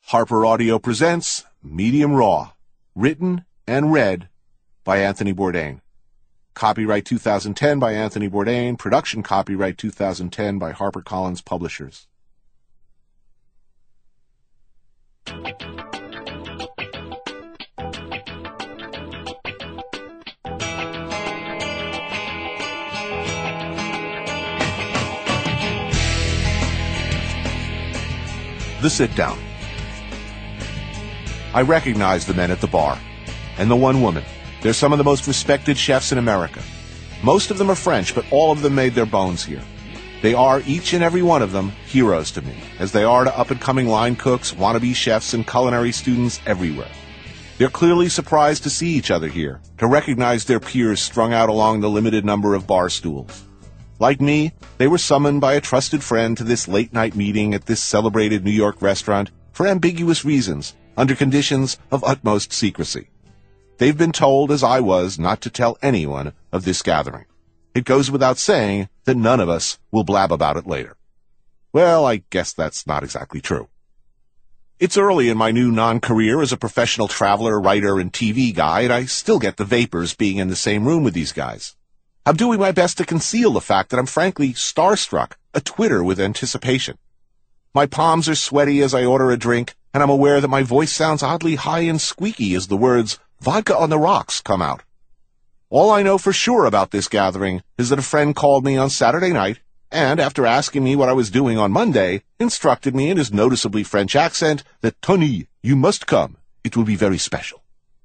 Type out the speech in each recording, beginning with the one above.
Harper Audio presents Medium Raw, written and read by Anthony Bourdain. Copyright 2010 by Anthony Bourdain. Production copyright 2010 by HarperCollins Publishers. The sit-down. I recognize the men at the bar, and the one woman. They're some of the most respected chefs in America. Most of them are French, but all of them made their bones here. They are, each and every one of them, heroes to me, as they are to up-and-coming line cooks, wannabe chefs, and culinary students everywhere. They're clearly surprised to see each other here, to recognize their peers strung out along the limited number of bar stools. Like me, they were summoned by a trusted friend to this late-night meeting at this celebrated New York restaurant for ambiguous reasons, under conditions of utmost secrecy. They've been told, as I was, not to tell anyone of this gathering. It goes without saying that none of us will blab about it later. Well, I guess that's not exactly true. It's early in my new non-career as a professional traveler, writer, and TV guy, and I still get the vapors being in the same room with these guys. I'm doing my best to conceal the fact that I'm frankly starstruck, a-twitter with anticipation. My palms are sweaty as I order a drink, and I'm aware that my voice sounds oddly high and squeaky as the words "vodka on the rocks" come out. All I know for sure about this gathering is that a friend called me on Saturday night, and after asking me what I was doing on Monday, instructed me in his noticeably French accent that, "Tony, you must come. It will be very special."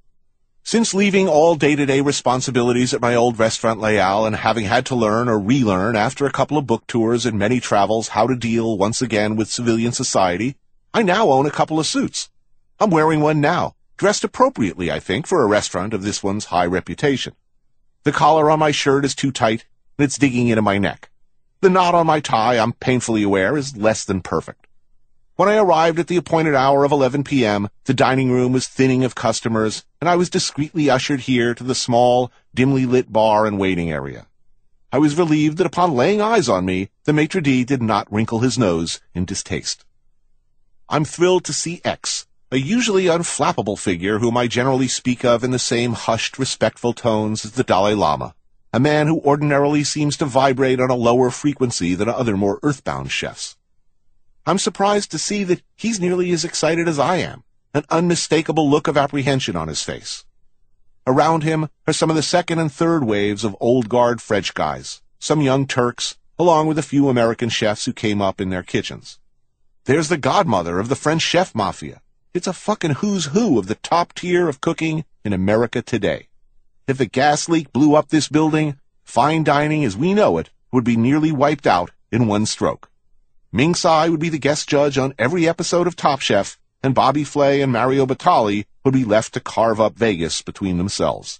Since leaving all day-to-day responsibilities at my old restaurant Leal and having had to learn or relearn after a couple of book tours and many travels how to deal once again with civilian society, I now own a couple of suits. I'm wearing one now, dressed appropriately, I think, for a restaurant of this one's high reputation. The collar on my shirt is too tight, and it's digging into my neck. The knot on my tie, I'm painfully aware, is less than perfect. When I arrived at the appointed hour of 11 p.m., the dining room was thinning of customers, and I was discreetly ushered here to the small, dimly lit bar and waiting area. I was relieved that upon laying eyes on me, the maitre d' did not wrinkle his nose in distaste. I'm thrilled to see X, a usually unflappable figure whom I generally speak of in the same hushed, respectful tones as the Dalai Lama, a man who ordinarily seems to vibrate on a lower frequency than other more earthbound chefs. I'm surprised to see that he's nearly as excited as I am, an unmistakable look of apprehension on his face. Around him are some of the second and third waves of old-guard French guys, some young Turks, along with a few American chefs who came up in their kitchens. There's the godmother of the French chef mafia. It's a fucking who's who of the top tier of cooking in America today. If the gas leak blew up this building, fine dining as we know it would be nearly wiped out in one stroke. Ming Tsai would be the guest judge on every episode of Top Chef, and Bobby Flay and Mario Batali would be left to carve up Vegas between themselves.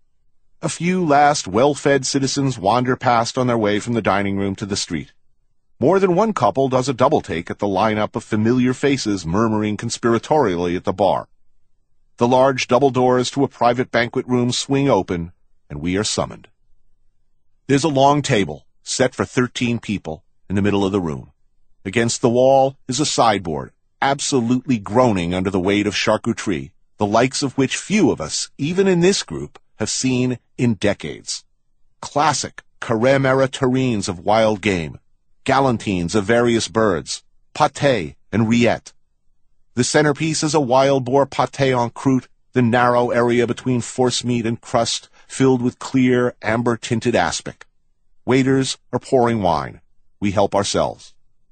A few last well-fed citizens wander past on their way from the dining room to the street. More than one couple does a double-take at the lineup of familiar faces murmuring conspiratorially at the bar. The large double doors to a private banquet room swing open, and we are summoned. There's a long table, set for 13 people, in the middle of the room. Against the wall is a sideboard, absolutely groaning under the weight of charcuterie, the likes of which few of us, even in this group, have seen in decades. Classic Carême-era terrines of wild game, galantines of various birds, pâté and rillettes. The centerpiece is a wild boar pâté en croûte, the narrow area between forcemeat and crust filled with clear, amber-tinted aspic. Waiters are pouring wine. We help ourselves.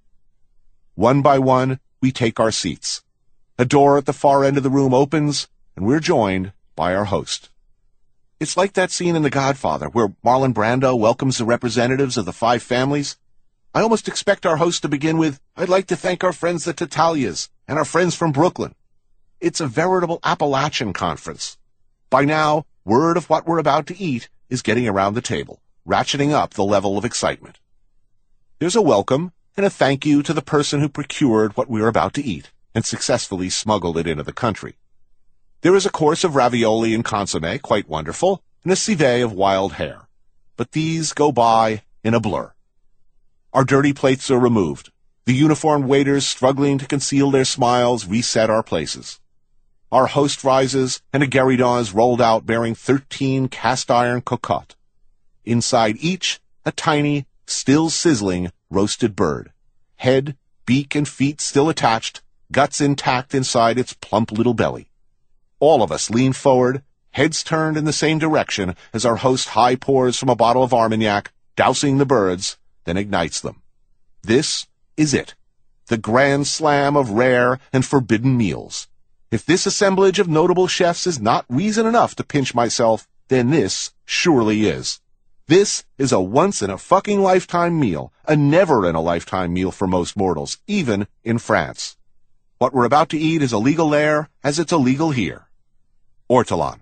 One by one, we take our seats. A door at the far end of the room opens, and we're joined by our host. It's like that scene in The Godfather where Marlon Brando welcomes the representatives of the 5 families. I almost expect our host to begin with, "I'd like to thank our friends the Tatalias and our friends from Brooklyn." It's a veritable Appalachian conference. By now, word of what we're about to eat is getting around the table, ratcheting up the level of excitement. There's a welcome and a thank you to the person who procured what we're about to eat and successfully smuggled it into the country. There is a course of ravioli and consommé, quite wonderful, and a civet of wild hare. But these go by in a blur. Our dirty plates are removed. The uniformed waiters, struggling to conceal their smiles, reset our places. Our host rises, and a gueridon is rolled out bearing 13 cast-iron cocottes. Inside each, a tiny, still sizzling, roasted bird. Head, beak, and feet still attached, guts intact inside its plump little belly. All of us lean forward, heads turned in the same direction as our host high pours from a bottle of Armagnac, dousing the birds, then ignites them. This is it, the grand slam of rare and forbidden meals. If this assemblage of notable chefs is not reason enough to pinch myself, then this surely is. This is a once-in-a-fucking-lifetime meal, a never-in-a-lifetime meal for most mortals, even in France. What we're about to eat is illegal there, as it's illegal here. Ortolan.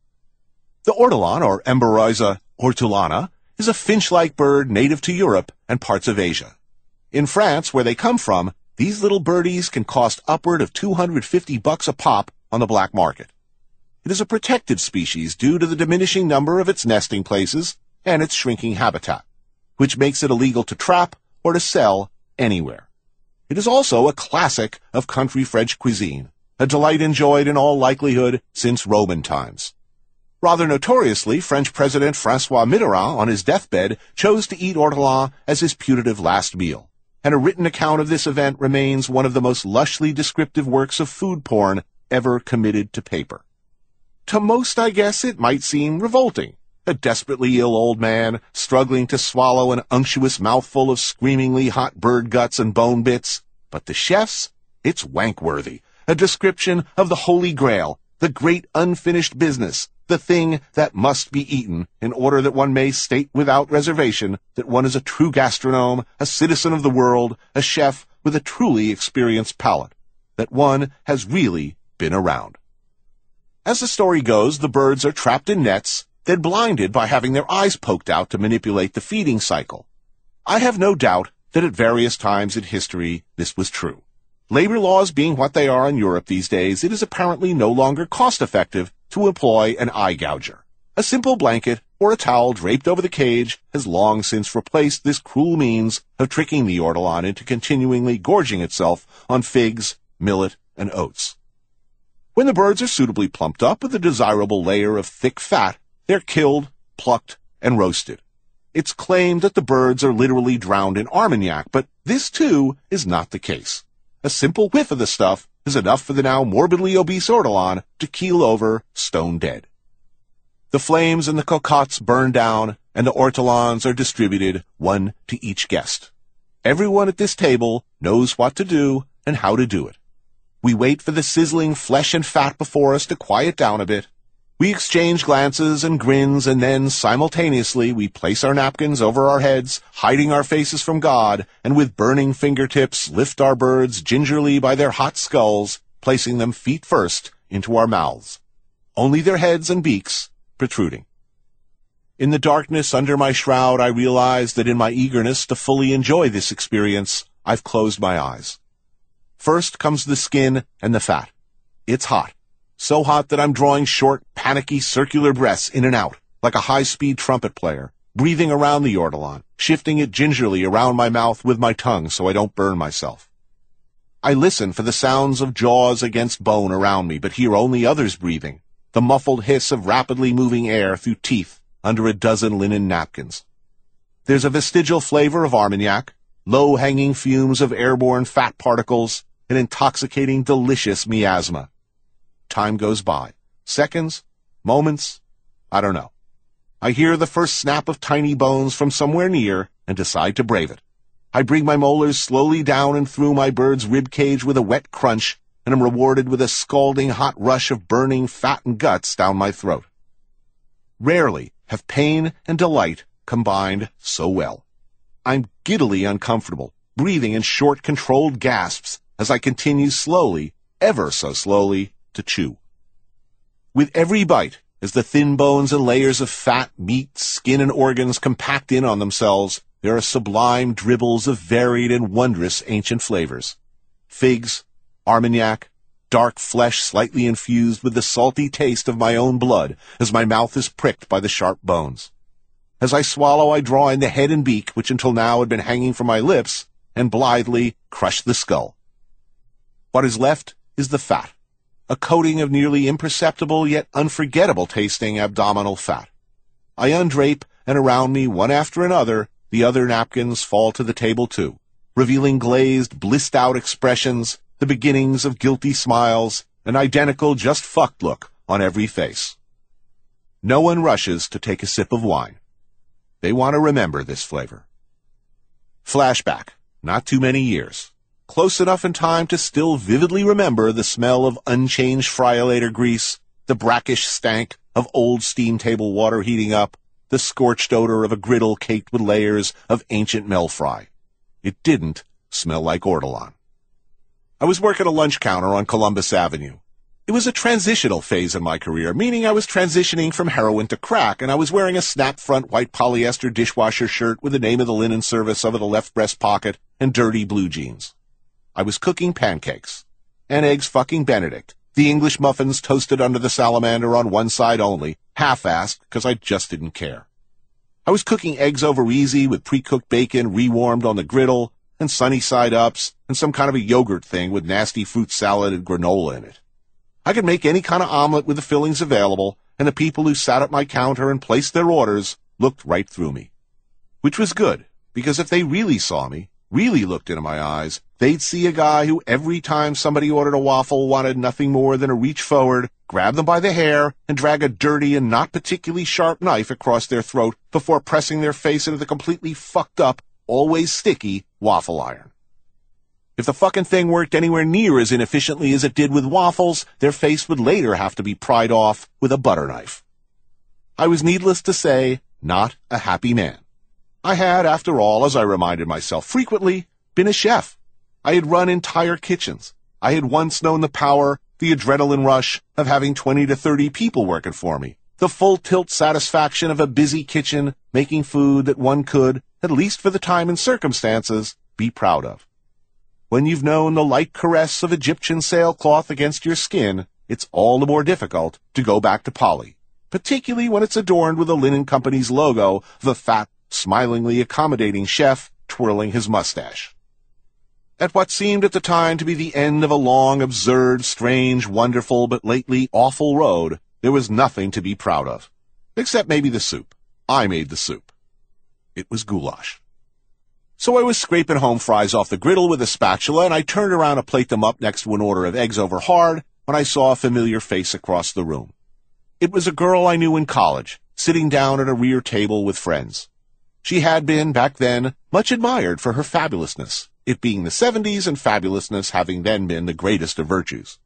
The ortolan, or Emberiza ortolana, is a finch-like bird native to Europe and parts of Asia. In France, where they come from, these little birdies can cost upward of $250 a pop on the black market. It is a protected species due to the diminishing number of its nesting places and its shrinking habitat, which makes it illegal to trap or to sell anywhere. It is also a classic of country French cuisine, a delight enjoyed in all likelihood since Roman times. Rather notoriously, French President François Mitterrand, on his deathbed, chose to eat ortolan as his putative last meal, and a written account of this event remains one of the most lushly descriptive works of food porn ever committed to paper. To most, I guess, it might seem revolting. A desperately ill old man, struggling to swallow an unctuous mouthful of screamingly hot bird guts and bone bits. But the chefs, it's wank-worthy. A description of the Holy Grail, the great unfinished business, the thing that must be eaten in order that one may state without reservation that one is a true gastronome, a citizen of the world, a chef with a truly experienced palate, that one has really been around. As the story goes, the birds are trapped in nets, then blinded by having their eyes poked out to manipulate the feeding cycle. I have no doubt that at various times in history this was true. Labor laws being what they are in Europe these days, it is apparently no longer cost-effective to employ an eye gouger. A simple blanket or a towel draped over the cage has long since replaced this cruel means of tricking the ortolan into continually gorging itself on figs, millet, and oats. When the birds are suitably plumped up with a desirable layer of thick fat, they're killed, plucked, and roasted. It's claimed that the birds are literally drowned in Armagnac, but this, too, is not the case. A simple whiff of the stuff is enough for the now morbidly obese ortolan to keel over stone dead. The flames in the cocottes burn down, and the ortolans are distributed, one to each guest. Everyone at this table knows what to do and how to do it. We wait for the sizzling flesh and fat before us to quiet down a bit. We exchange glances and grins, and then, simultaneously, we place our napkins over our heads, hiding our faces from God, and with burning fingertips lift our birds gingerly by their hot skulls, placing them feet first into our mouths, only their heads and beaks protruding. In the darkness under my shroud, I realize that in my eagerness to fully enjoy this experience, I've closed my eyes. First comes the skin and the fat. It's hot. So hot that I'm drawing short, panicky, circular breaths in and out, like a high-speed trumpet player, breathing around the ortolan, shifting it gingerly around my mouth with my tongue so I don't burn myself. I listen for the sounds of jaws against bone around me, but hear only others breathing, the muffled hiss of rapidly moving air through teeth under a dozen linen napkins. There's a vestigial flavor of Armagnac, low-hanging fumes of airborne fat particles, an intoxicating, delicious miasma. Time goes by. Seconds? Moments? I don't know. I hear the first snap of tiny bones from somewhere near and decide to brave it. I bring my molars slowly down and through my bird's rib cage with a wet crunch, and am rewarded with a scalding hot rush of burning fat and guts down my throat. Rarely have pain and delight combined so well. I'm giddily uncomfortable, breathing in short, controlled gasps as I continue slowly, ever so slowly, to chew. With every bite, as the thin bones and layers of fat, meat, skin, and organs compact in on themselves, there are sublime dribbles of varied and wondrous ancient flavors. Figs, Armagnac, dark flesh slightly infused with the salty taste of my own blood as my mouth is pricked by the sharp bones. As I swallow, I draw in the head and beak, which until now had been hanging from my lips, and blithely crush the skull. What is left is the fat, a coating of nearly imperceptible yet unforgettable tasting abdominal fat. I undrape, and around me, one after another, the other napkins fall to the table too, revealing glazed, blissed-out expressions, the beginnings of guilty smiles, an identical just-fucked look on every face. No one rushes to take a sip of wine. They want to remember this flavor. Flashback, not too many years. Close enough in time to still vividly remember the smell of unchanged friolator grease, the brackish stank of old steam table water heating up, the scorched odor of a griddle caked with layers of ancient mel fry. It didn't smell like ortolan. I was working a lunch counter on Columbus Avenue. It was a transitional phase in my career, meaning I was transitioning from heroin to crack, and I was wearing a snap-front white polyester dishwasher shirt with the name of the linen service over the left breast pocket and dirty blue jeans. I was cooking pancakes and eggs fucking Benedict, the English muffins toasted under the salamander on one side only, half-assed because I just didn't care. I was cooking eggs over easy with pre-cooked bacon rewarmed on the griddle and sunny side-ups and some kind of a yogurt thing with nasty fruit salad and granola in it. I could make any kind of omelet with the fillings available, and the people who sat at my counter and placed their orders looked right through me. Which was good, because if they really saw me, really looked into my eyes, they'd see a guy who every time somebody ordered a waffle wanted nothing more than to reach forward, grab them by the hair, and drag a dirty and not particularly sharp knife across their throat before pressing their face into the completely fucked up, always sticky waffle iron. If the fucking thing worked anywhere near as inefficiently as it did with waffles, their face would later have to be pried off with a butter knife. I was, needless to say, not a happy man. I had, after all, as I reminded myself frequently, been a chef. I had run entire kitchens. I had once known the power, the adrenaline rush of having 20 to 30 people working for me, the full-tilt satisfaction of a busy kitchen making food that one could, at least for the time and circumstances, be proud of. When you've known the light caress of Egyptian sailcloth against your skin, it's all the more difficult to go back to poly, particularly when it's adorned with the linen company's logo of a fat, smilingly accommodating chef twirling his mustache. At what seemed at the time to be the end of a long, absurd, strange, wonderful, but lately awful road, there was nothing to be proud of. Except maybe the soup. I made the soup. It was goulash. So I was scraping home fries off the griddle with a spatula, and I turned around to plate them up next to an order of eggs over hard when I saw a familiar face across the room. It was a girl I knew in college, sitting down at a rear table with friends. She had been, back then, much admired for her fabulousness, it being the 70s and fabulousness having then been the greatest of virtues.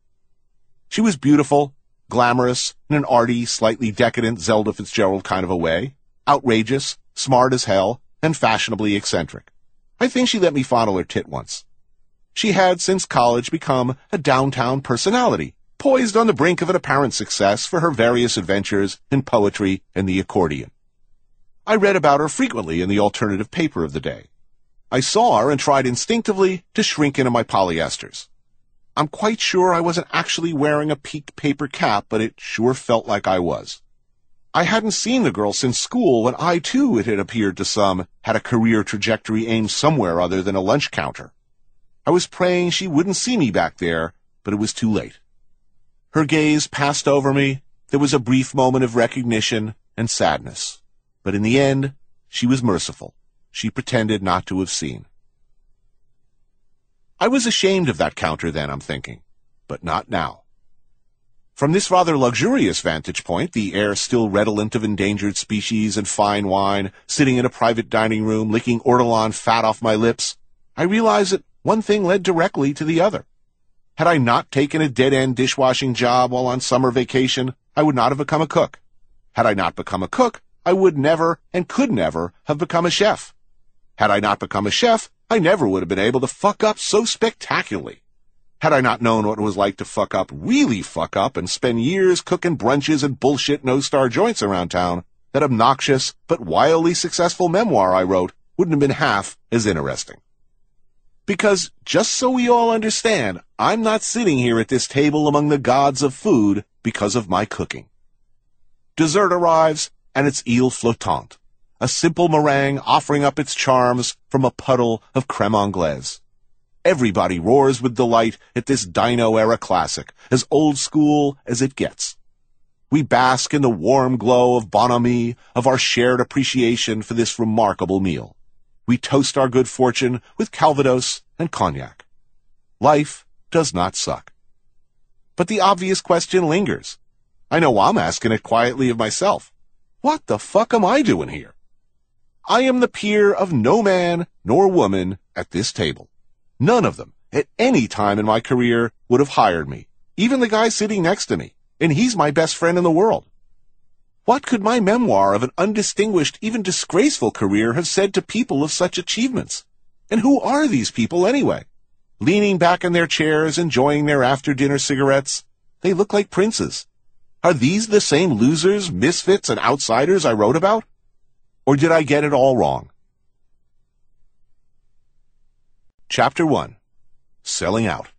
She was beautiful, glamorous, in an arty, slightly decadent Zelda Fitzgerald kind of a way, outrageous, smart as hell, and fashionably eccentric. I think she let me fondle her tit once. She had, since college, become a downtown personality, poised on the brink of an apparent success for her various adventures in poetry and the accordion. I read about her frequently in the alternative paper of the day. I saw her and tried instinctively to shrink into my polyesters. I'm quite sure I wasn't actually wearing a peaked paper cap, but it sure felt like I was. I hadn't seen the girl since school when I, too, it had appeared to some, had a career trajectory aimed somewhere other than a lunch counter. I was praying she wouldn't see me back there, but it was too late. Her gaze passed over me. There was a brief moment of recognition and sadness. But in the end, she was merciful. She pretended not to have seen. I was ashamed of that counter then, I'm thinking, but not now. From this rather luxurious vantage point, the air still redolent of endangered species and fine wine, sitting in a private dining room, licking ortolan fat off my lips, I realized that one thing led directly to the other. Had I not taken a dead-end dishwashing job while on summer vacation, I would not have become a cook. Had I not become a cook, I would never and could never have become a chef. Had I not become a chef, I never would have been able to fuck up so spectacularly. Had I not known what it was like to fuck up, really fuck up, and spend years cooking brunches and bullshit no-star joints around town, that obnoxious but wildly successful memoir I wrote wouldn't have been half as interesting. Because, just so we all understand, I'm not sitting here at this table among the gods of food because of my cooking. Dessert arrives, and it's île flottante. a simple meringue offering up its charms from a puddle of creme anglaise. Everybody roars with delight at this Dino-era classic, as old school as it gets. We bask in the warm glow of bonhomie, of our shared appreciation for this remarkable meal. We toast our good fortune with Calvados and cognac. Life does not suck. But the obvious question lingers. I know I'm asking it quietly of myself. What the fuck am I doing here? I am the peer of no man nor woman at this table. None of them, at any time in my career, would have hired me, even the guy sitting next to me, and he's my best friend in the world. What could my memoir of an undistinguished, even disgraceful career have said to people of such achievements? And who are these people anyway? Leaning back in their chairs, enjoying their after-dinner cigarettes, they look like princes. Are these the same losers, misfits, and outsiders I wrote about? Or did I get it all wrong? Chapter 1. Selling Out.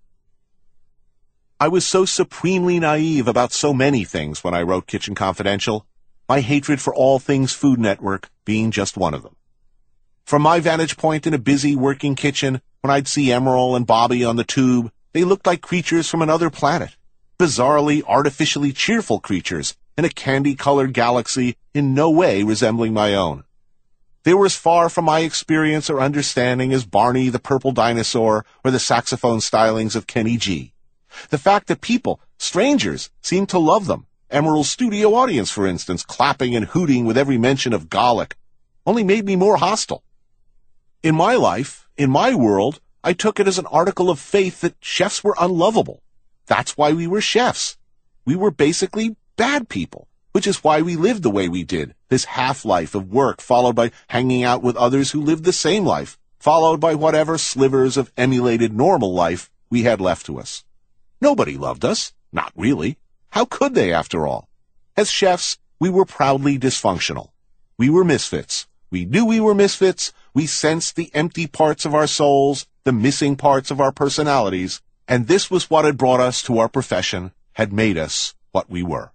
I was so supremely naive about so many things when I wrote Kitchen Confidential, my hatred for all things Food Network being just one of them. From my vantage point in a busy working kitchen, when I'd see Emeril and Bobby on the tube, they looked like creatures from another planet. Bizarrely, artificially cheerful creatures in a candy-colored galaxy in no way resembling my own. They were as far from my experience or understanding as Barney the Purple Dinosaur or the saxophone stylings of Kenny G. The fact that people, strangers, seemed to love them, Emeril's studio audience, for instance, clapping and hooting with every mention of garlic, only made me more hostile. In my life, in my world, I took it as an article of faith that chefs were unlovable. That's why we were chefs. We were basically bad people, which is why we lived the way we did, this half-life of work followed by hanging out with others who lived the same life, followed by whatever slivers of emulated normal life we had left to us. Nobody loved us. Not really. How could they, after all? As chefs, we were proudly dysfunctional. We were misfits. We knew we were misfits. We sensed the empty parts of our souls, the missing parts of our personalities, and this was what had brought us to our profession, had made us what we were.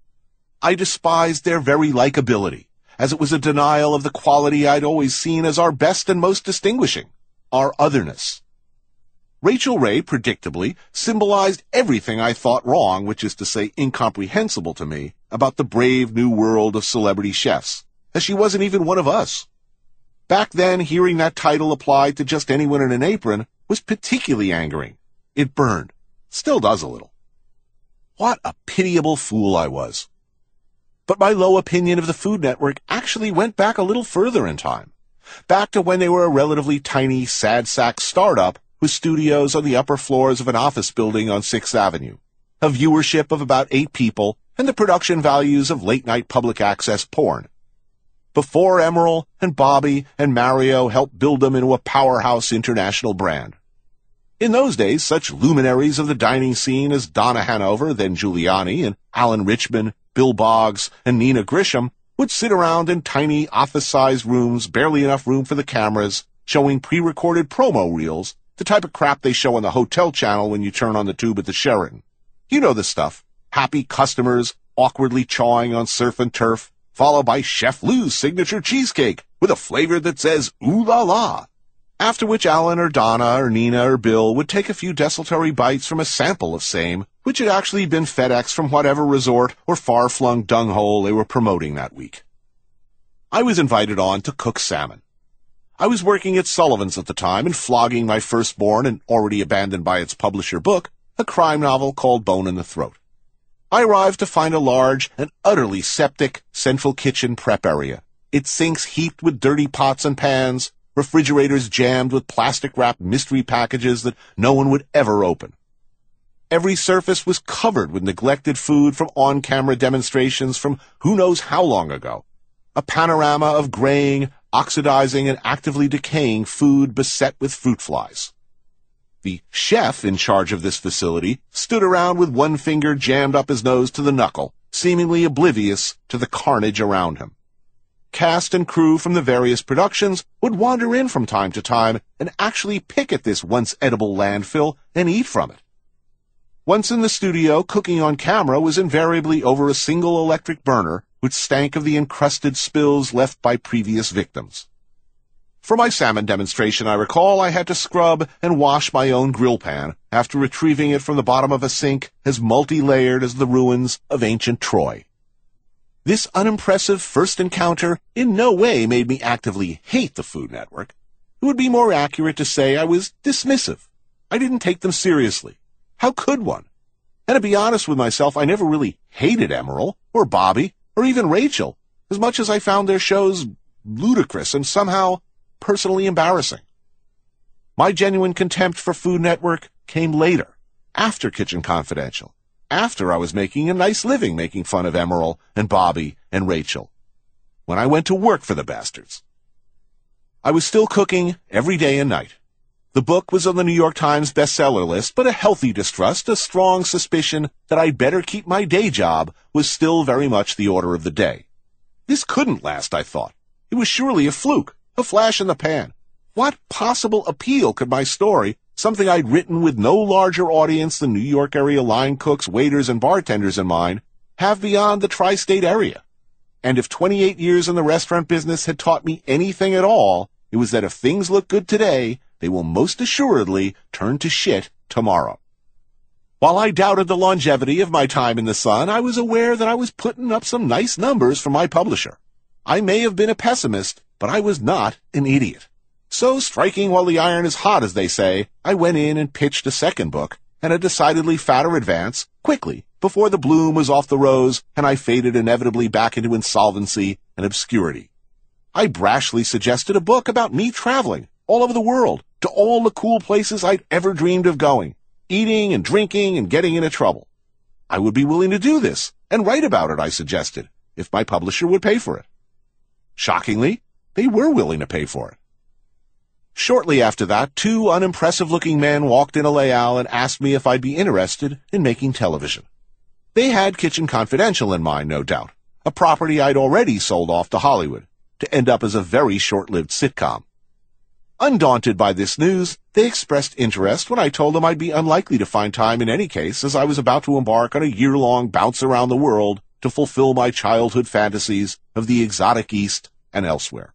I despised their very likability, as it was a denial of the quality I'd always seen as our best and most distinguishing, our otherness. Rachel Ray, predictably, symbolized everything I thought wrong, which is to say incomprehensible to me, about the brave new world of celebrity chefs, as she wasn't even one of us. Back then, hearing that title applied to just anyone in an apron was particularly angering. It burned. Still does a little. What a pitiable fool I was. But my low opinion of the Food Network actually went back a little further in time. Back to when they were a relatively tiny, sad sack startup with studios on the upper floors of an office building on 6th Avenue, a viewership of about 8 people, and the production values of late-night public access porn. Before Emeril and Bobby and Mario helped build them into a powerhouse international brand. In those days, such luminaries of the dining scene as Donna Hanover, then Giuliani, and Alan Richman, Bill Boggs, and Nina Grisham would sit around in tiny office-sized rooms, barely enough room for the cameras, showing pre-recorded promo reels, the type of crap they show on the hotel channel when you turn on the tube at the Sheraton. You know the stuff. Happy customers awkwardly chawing on surf and turf, followed by Chef Lou's signature cheesecake with a flavor that says ooh la la. After which Alan or Donna or Nina or Bill would take a few desultory bites from a sample of same, which had actually been FedEx from whatever resort or far-flung dunghole they were promoting that week. I was invited on to cook salmon. I was working at Sullivan's at the time and flogging my firstborn and already abandoned by its publisher book, a crime novel called Bone in the Throat. I arrived to find a large and utterly septic central kitchen prep area, its sinks heaped with dirty pots and pans, refrigerators jammed with plastic-wrapped mystery packages that no one would ever open. Every surface was covered with neglected food from on-camera demonstrations from who knows how long ago. A panorama of graying, oxidizing, and actively decaying food beset with fruit flies. The chef in charge of this facility stood around with one finger jammed up his nose to the knuckle, seemingly oblivious to the carnage around him. Cast and crew from the various productions would wander in from time to time and actually pick at this once edible landfill and eat from it. Once in the studio, cooking on camera was invariably over a single electric burner which stank of the encrusted spills left by previous victims. For my salmon demonstration, I recall I had to scrub and wash my own grill pan after retrieving it from the bottom of a sink as multi-layered as the ruins of ancient Troy. This unimpressive first encounter in no way made me actively hate the Food Network. It would be more accurate to say I was dismissive. I didn't take them seriously. How could one? And to be honest with myself, I never really hated Emeril, or Bobby, or even Rachel, as much as I found their shows ludicrous and somehow personally embarrassing. My genuine contempt for Food Network came later, after Kitchen Confidential, after I was making a nice living making fun of Emeril and Bobby and Rachel, when I went to work for the bastards. I was still cooking every day and night. The book was on the New York Times bestseller list, but a healthy distrust, a strong suspicion that I'd better keep my day job was still very much the order of the day. This couldn't last, I thought. It was surely a fluke, a flash in the pan. What possible appeal could my story, something I'd written with no larger audience than New York area line cooks, waiters, and bartenders in mind, have beyond the tri-state area? And if 28 years in the restaurant business had taught me anything at all, it was that if things look good today, they will most assuredly turn to shit tomorrow. While I doubted the longevity of my time in the Sun, I was aware that I was putting up some nice numbers for my publisher. I may have been a pessimist, but I was not an idiot. So, striking while the iron is hot, as they say, I went in and pitched a second book, and a decidedly fatter advance, quickly, before the bloom was off the rose and I faded inevitably back into insolvency and obscurity. I brashly suggested a book about me traveling all over the world, to all the cool places I'd ever dreamed of going, eating and drinking and getting into trouble. I would be willing to do this, and write about it, I suggested, if my publisher would pay for it. Shockingly, they were willing to pay for it. Shortly after that, two unimpressive-looking men walked into Leal and asked me if I'd be interested in making television. They had Kitchen Confidential in mind, no doubt, a property I'd already sold off to Hollywood, to end up as a very short-lived sitcom. Undaunted by this news, they expressed interest when I told them I'd be unlikely to find time in any case, as I was about to embark on a year-long bounce around the world to fulfill my childhood fantasies of the exotic East and elsewhere.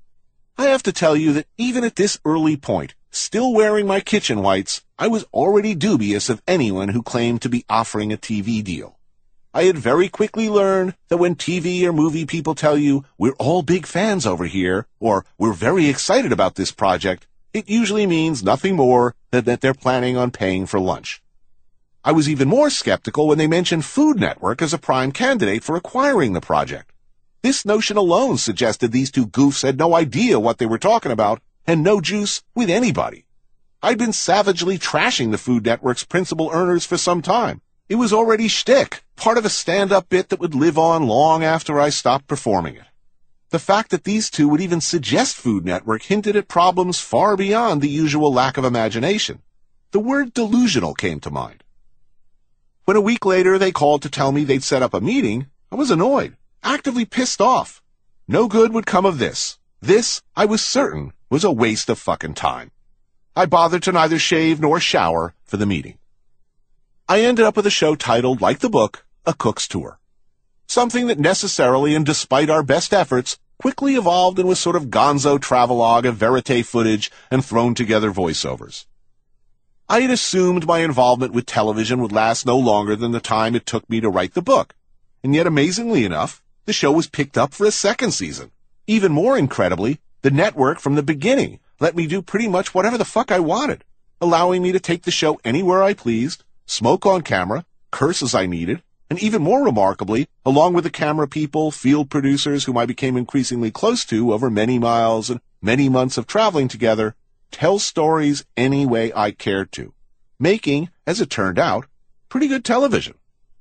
I have to tell you that even at this early point, still wearing my kitchen whites, I was already dubious of anyone who claimed to be offering a TV deal. I had very quickly learned that when TV or movie people tell you, we're all big fans over here, or we're very excited about this project, it usually means nothing more than that they're planning on paying for lunch. I was even more skeptical when they mentioned Food Network as a prime candidate for acquiring the project. This notion alone suggested these two goofs had no idea what they were talking about and no juice with anybody. I'd been savagely trashing the Food Network's principal earners for some time. It was already shtick, part of a stand-up bit that would live on long after I stopped performing it. The fact that these two would even suggest Food Network hinted at problems far beyond the usual lack of imagination. The word delusional came to mind. When a week later they called to tell me they'd set up a meeting, I was annoyed, actively pissed off. No good would come of this. This, I was certain, was a waste of fucking time. I bothered to neither shave nor shower for the meeting. I ended up with a show titled, like the book, A Cook's Tour. Something that necessarily, and despite our best efforts, quickly evolved into a sort of gonzo travelogue of verite footage and thrown-together voiceovers. I had assumed my involvement with television would last no longer than the time it took me to write the book, and yet, amazingly enough, the show was picked up for a second season. Even more incredibly, the network from the beginning let me do pretty much whatever the fuck I wanted, allowing me to take the show anywhere I pleased, smoke on camera, curse as I needed, and even more remarkably, along with the camera people, field producers whom I became increasingly close to over many miles and many months of traveling together, tell stories any way I cared to, making, as it turned out, pretty good television.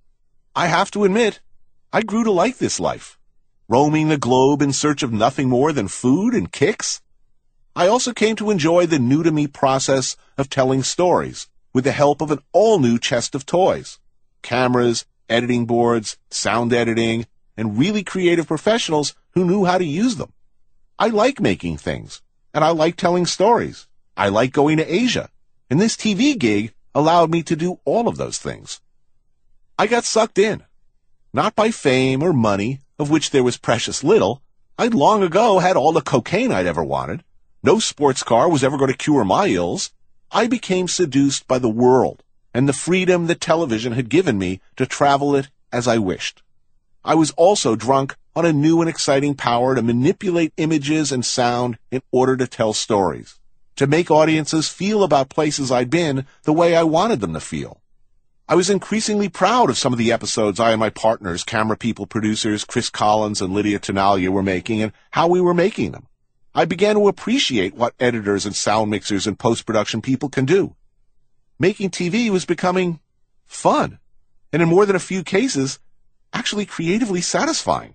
I have to admit, I grew to like this life, roaming the globe in search of nothing more than food and kicks. I also came to enjoy the new-to-me process of telling stories, with the help of an all-new chest of toys, cameras, editing boards, sound editing, and really creative professionals who knew how to use them. I like making things, and I like telling stories. I like going to Asia, and this TV gig allowed me to do all of those things. I got sucked in, not by fame or money, of which there was precious little, I'd long ago had all the cocaine I'd ever wanted. No sports car was ever going to cure my ills. I became seduced by the world and the freedom that television had given me to travel it as I wished. I was also drunk on a new and exciting power to manipulate images and sound in order to tell stories, to make audiences feel about places I'd been the way I wanted them to feel. I was increasingly proud of some of the episodes I and my partners, camera people, producers, Chris Collins and Lydia Tenaglia were making and how we were making them. I began to appreciate what editors and sound mixers and post-production people can do. Making TV was becoming fun, and in more than a few cases, actually creatively satisfying.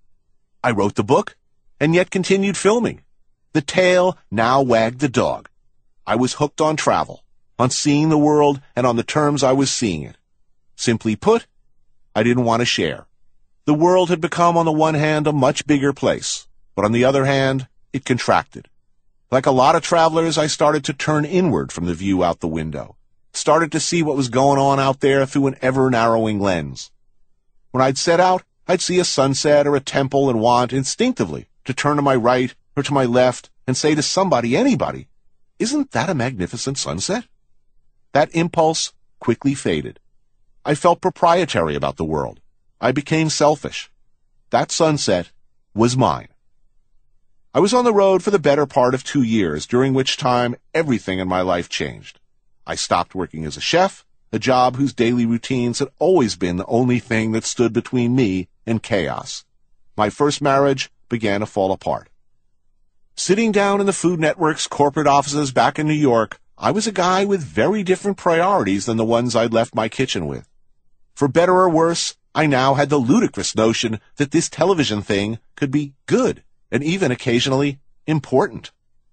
I wrote the book, and yet continued filming. The tail now wagged the dog. I was hooked on travel, on seeing the world, and on the terms I was seeing it. Simply put, I didn't want to share. The world had become, on the one hand, a much bigger place, but on the other hand, it contracted. Like a lot of travelers, I started to turn inward from the view out the window, started to see what was going on out there through an ever-narrowing lens. When I'd set out, I'd see a sunset or a temple and want, instinctively, to turn to my right or to my left and say to somebody, anybody, "Isn't that a magnificent sunset?" That impulse quickly faded. I felt proprietary about the world. I became selfish. That sunset was mine. I was on the road for the better part of 2 years, during which time everything in my life changed. I stopped working as a chef, a job whose daily routines had always been the only thing that stood between me and chaos. My first marriage began to fall apart. Sitting down in the Food Network's corporate offices back in New York, I was a guy with very different priorities than the ones I'd left my kitchen with. For better or worse, I now had the ludicrous notion that this television thing could be good and even occasionally important.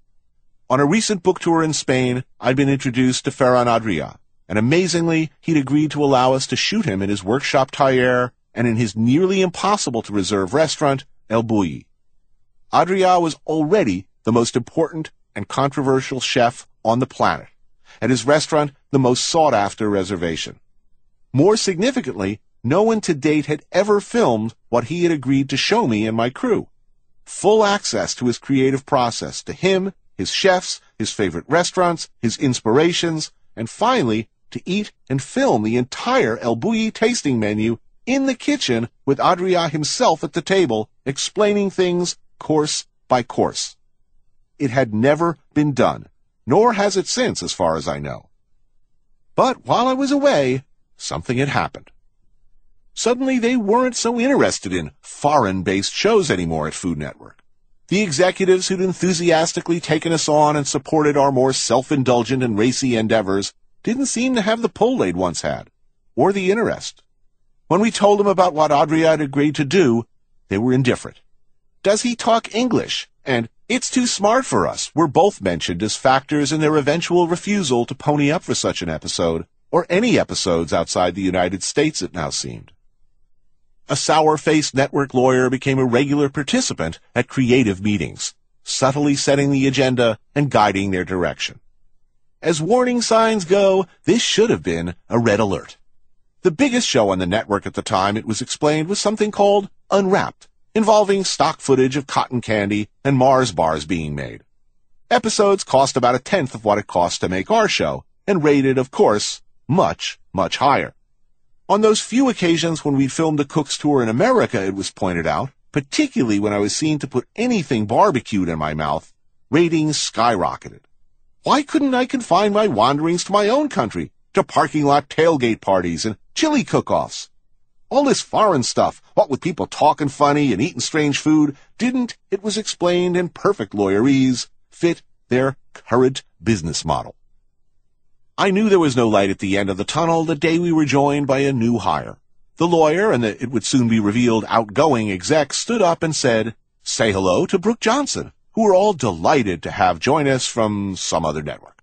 On a recent book tour in Spain, I'd been introduced to Ferran Adrià, and amazingly, he'd agreed to allow us to shoot him in his workshop Taller and in his nearly impossible-to-reserve restaurant, El Bulli. Adrià was already the most important and controversial chef on the planet, and his restaurant the most sought-after reservation. More significantly, no one to date had ever filmed what he had agreed to show me and my crew. Full access to his creative process, to him, his chefs, his favorite restaurants, his inspirations, and finally, to eat and film the entire El Bulli tasting menu in the kitchen with Adrià himself at the table, explaining things course by course. It had never been done, nor has it since, as far as I know. But while I was away, something had happened. Suddenly, they weren't so interested in foreign-based shows anymore at Food Network. The executives who'd enthusiastically taken us on and supported our more self-indulgent and racy endeavors didn't seem to have the pull they'd once had, or the interest. When we told them about what Adrià had agreed to do, they were indifferent. "Does he talk English?" and "It's too smart for us" were both mentioned as factors in their eventual refusal to pony up for such an episode, or any episodes outside the United States, it now seemed. A sour-faced network lawyer became a regular participant at creative meetings, subtly setting the agenda and guiding their direction. As warning signs go, this should have been a red alert. The biggest show on the network at the time, it was explained, was something called Unwrapped, involving stock footage of cotton candy and Mars bars being made. Episodes cost about 1/10 of what it cost to make our show, and rated, of course, much, much higher. On those few occasions when we'd filmed a cook's tour in America, it was pointed out, particularly when I was seen to put anything barbecued in my mouth, ratings skyrocketed. Why couldn't I confine my wanderings to my own country, to parking lot tailgate parties and chili cook-offs? All this foreign stuff, what with people talking funny and eating strange food, didn't, it was explained in perfect lawyerese, fit their current business model. I knew there was no light at the end of the tunnel the day we were joined by a new hire. The lawyer and the, it would soon be revealed, outgoing exec stood up and said, "Say hello to Brooke Johnson, who we're all delighted to have join us from some other network."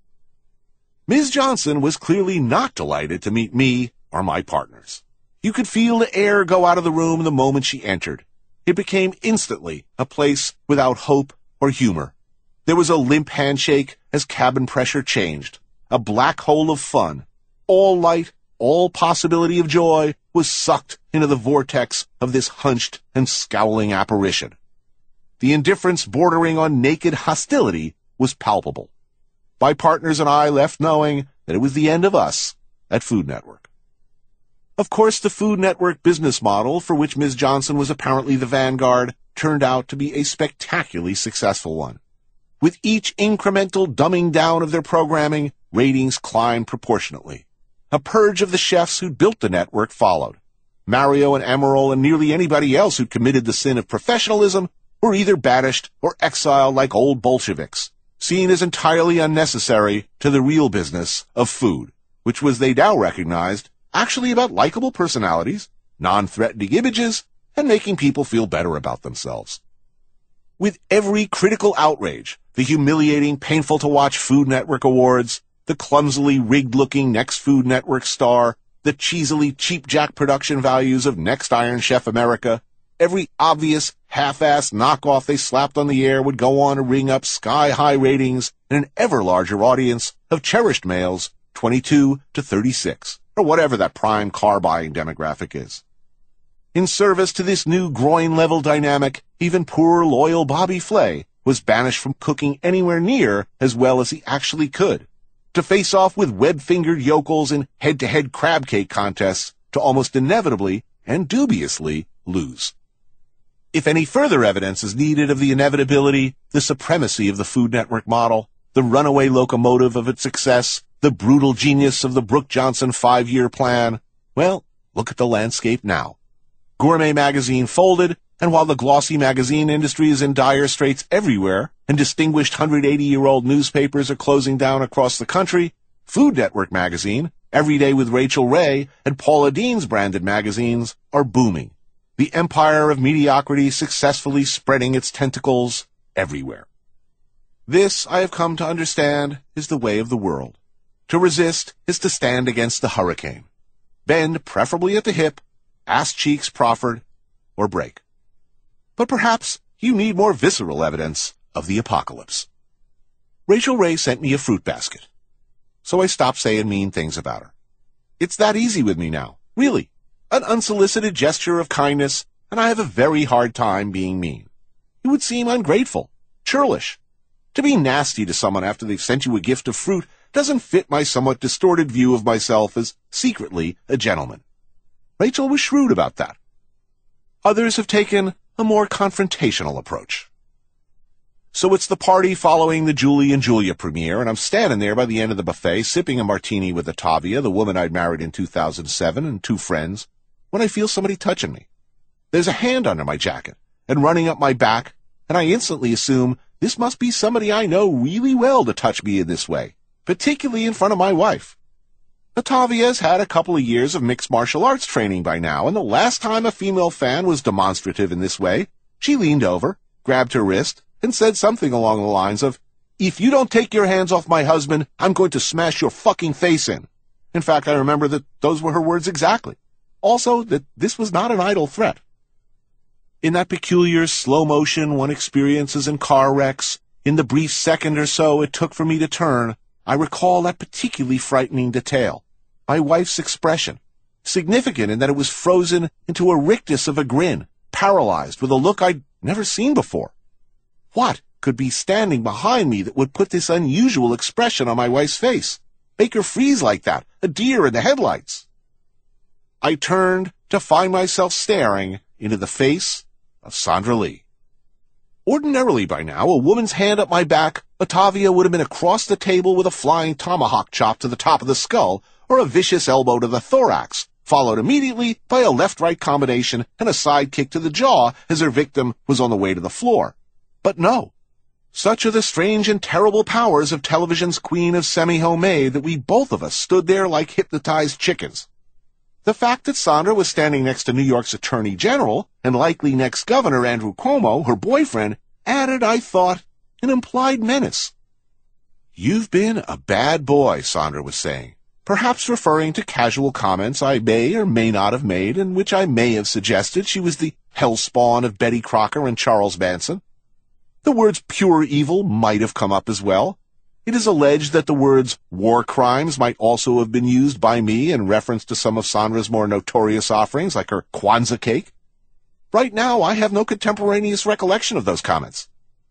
Ms. Johnson was clearly not delighted to meet me or my partners. You could feel the air go out of the room the moment she entered. It became instantly a place without hope or humor. There was a limp handshake as cabin pressure changed. A black hole of fun, all light, all possibility of joy was sucked into the vortex of this hunched and scowling apparition. The indifference bordering on naked hostility was palpable. My partners and I left knowing that it was the end of us at Food Network. Of course, the Food Network business model, for which Ms. Johnson was apparently the vanguard, turned out to be a spectacularly successful one. With each incremental dumbing down of their programming, ratings climbed proportionately. A purge of the chefs who'd built the network followed. Mario and Emeril and nearly anybody else who'd committed the sin of professionalism were either banished or exiled like old Bolsheviks, seen as entirely unnecessary to the real business of food, which was, they now recognized, actually about likable personalities, non-threatening images, and making people feel better about themselves. With every critical outrage, the humiliating, painful-to-watch Food Network awards, the clumsily rigged-looking Next Food Network star, the cheesily cheap-jack production values of Next Iron Chef America, every obvious, half-assed knockoff they slapped on the air would go on to ring up sky-high ratings and an ever-larger audience of cherished males 22 to 36, or whatever that prime car-buying demographic is. In service to this new groin-level dynamic, even poor, loyal Bobby Flay was banished from cooking anywhere near as well as he actually could, to face off with web-fingered yokels in head-to-head crab cake contests to almost inevitably and dubiously lose. If any further evidence is needed of the inevitability, the supremacy of the Food Network model, the runaway locomotive of its success, the brutal genius of the Brooke Johnson 5-year plan, well, look at the landscape now. Gourmet magazine folded, and while the glossy magazine industry is in dire straits everywhere, and distinguished 180-year-old newspapers are closing down across the country, Food Network magazine, Every Day with Rachel Ray, and Paula Deen's branded magazines are booming. The empire of mediocrity successfully spreading its tentacles everywhere. This, I have come to understand, is the way of the world. To resist is to stand against the hurricane. Bend preferably at the hip, ass cheeks proffered, or break. But perhaps you need more visceral evidence of the apocalypse. Rachel Ray sent me a fruit basket, so I stopped saying mean things about her. It's that easy with me now, really. An unsolicited gesture of kindness, and I have a very hard time being mean. It would seem ungrateful, churlish. To be nasty to someone after they've sent you a gift of fruit doesn't fit my somewhat distorted view of myself as secretly a gentleman. Rachel was shrewd about that. Others have taken a more confrontational approach. So it's the party following the Julie and Julia premiere, and I'm standing there by the end of the buffet, sipping a martini with Ottavia, the woman I'd married in 2007, and 2 friends, when I feel somebody touching me. There's a hand under my jacket and running up my back, and I instantly assume this must be somebody I know really well to touch me in this way, particularly in front of my wife. Ottavia's had a couple of years of mixed martial arts training by now, and the last time a female fan was demonstrative in this way, she leaned over, grabbed her wrist, and said something along the lines of, "If you don't take your hands off my husband, I'm going to smash your fucking face in." In fact, I remember that those were her words exactly. Also, that this was not an idle threat. In that peculiar slow motion one experiences in car wrecks, in the brief second or so it took for me to turn, I recall that particularly frightening detail. My wife's expression, significant in that it was frozen into a rictus of a grin, paralyzed with a look I'd never seen before. What could be standing behind me that would put this unusual expression on my wife's face? Make her freeze like that, a deer in the headlights. I turned to find myself staring into the face of Sandra Lee. Ordinarily by now, a woman's hand up my back, Ottavia would have been across the table with a flying tomahawk chop to the top of the skull, or a vicious elbow to the thorax, followed immediately by a left-right combination and a side kick to the jaw as her victim was on the way to the floor. But no. Such are the strange and terrible powers of television's queen of semi-homemade that we both of us stood there like hypnotized chickens. The fact that Sandra was standing next to New York's Attorney General and likely next Governor Andrew Cuomo, her boyfriend, added, I thought, an implied menace. "You've been a bad boy," Sandra was saying, perhaps referring to casual comments I may or may not have made, in which I may have suggested she was the hellspawn of Betty Crocker and Charles Manson. The words pure evil might have come up as well. It is alleged that the words war crimes might also have been used by me in reference to some of Sandra's more notorious offerings, like her Kwanzaa cake. Right now, I have no contemporaneous recollection of those comments.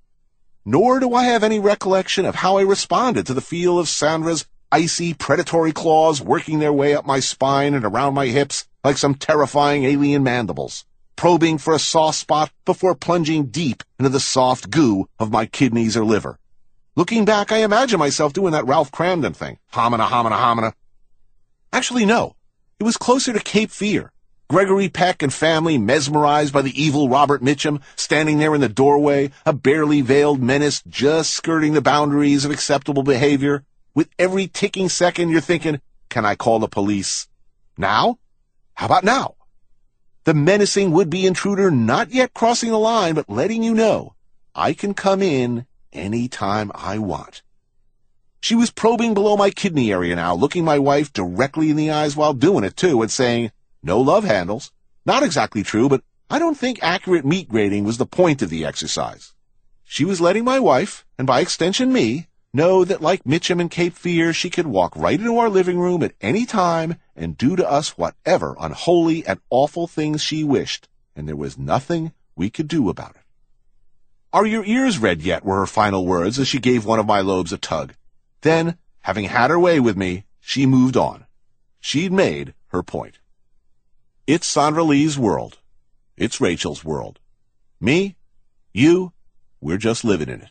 Nor do I have any recollection of how I responded to the feel of Sandra's icy, predatory claws working their way up my spine and around my hips like some terrifying alien mandibles, probing for a soft spot before plunging deep into the soft goo of my kidneys or liver. Looking back, I imagine myself doing that Ralph Cramden thing. Homina, homina, homina. Actually, no. It was closer to Cape Fear. Gregory Peck and family mesmerized by the evil Robert Mitchum standing there in the doorway, a barely veiled menace just skirting the boundaries of acceptable behavior. With every ticking second, you're thinking, can I call the police? Now? How about now? The menacing would-be intruder not yet crossing the line, but letting you know, I can come in any time I want. She was probing below my kidney area now, looking my wife directly in the eyes while doing it too, and saying, no love handles. Not exactly true, but I don't think accurate meat grading was the point of the exercise. She was letting my wife, and by extension me, know that like Mitchum and Cape Fear, she could walk right into our living room at any time and do to us whatever unholy and awful things she wished, and there was nothing we could do about it. Are your ears red yet? Were her final words as she gave one of my lobes a tug. Then, having had her way with me, she moved on. She'd made her point. It's Sandra Lee's world. It's Rachel's world. Me, you, we're just living in it.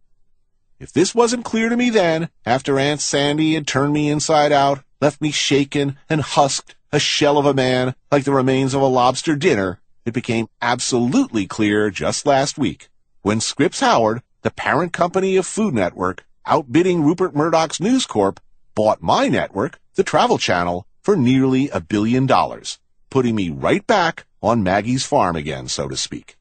If this wasn't clear to me then, after Aunt Sandy had turned me inside out, left me shaken and husked, a shell of a man, like the remains of a lobster dinner, it became absolutely clear just last week, when Scripps Howard, the parent company of Food Network, outbidding Rupert Murdoch's News Corp, bought my network, the Travel Channel, for nearly $1 billion, putting me right back on Maggie's farm again, so to speak.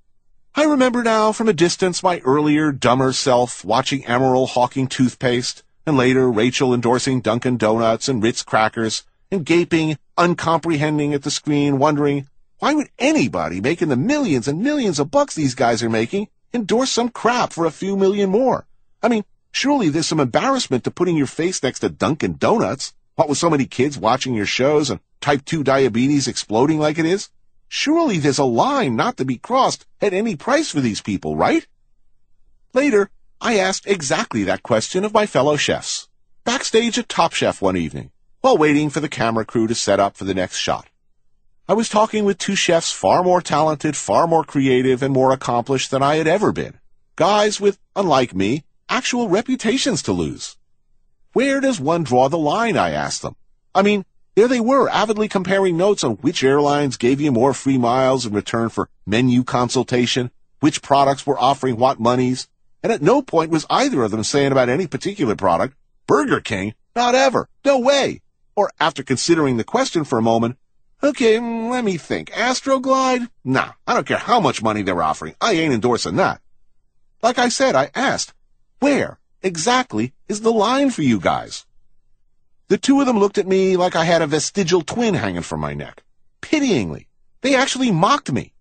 I remember now from a distance my earlier, dumber self watching Emeril hawking toothpaste, and later Rachel endorsing Dunkin' Donuts and Ritz crackers, and gaping, uncomprehending at the screen, wondering, why would anybody making the millions and millions of bucks these guys are making endorse some crap for a few million more? I mean, surely there's some embarrassment to putting your face next to Dunkin' Donuts, what with so many kids watching your shows and type 2 diabetes exploding like it is. Surely there's a line not to be crossed at any price for these people, right? Later, I asked exactly that question of my fellow chefs, backstage at Top Chef one evening, while waiting for the camera crew to set up for the next shot. I was talking with two chefs far more talented, far more creative, and more accomplished than I had ever been. Guys with, unlike me, actual reputations to lose. Where does one draw the line, I asked them. I mean, there they were, avidly comparing notes on which airlines gave you more free miles in return for menu consultation, which products were offering what monies, and at no point was either of them saying about any particular product, Burger King, not ever, no way. Or after considering the question for a moment, okay, let me think, Astroglide? Nah, I don't care how much money they're offering, I ain't endorsing that. Like I said, I asked, where exactly is the line for you guys? The two of them looked at me like I had a vestigial twin hanging from my neck. Pityingly. They actually mocked me.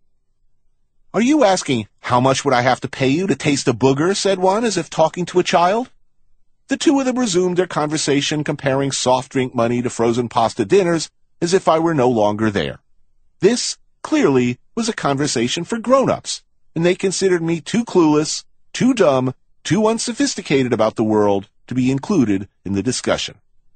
Are you asking, how much would I have to pay you to taste a booger? Said one, as if talking to a child. The two of them resumed their conversation, comparing soft drink money to frozen pasta dinners, as if I were no longer there. This, clearly, was a conversation for grown-ups, and they considered me too clueless, too dumb, too unsophisticated about the world to be included in the discussion.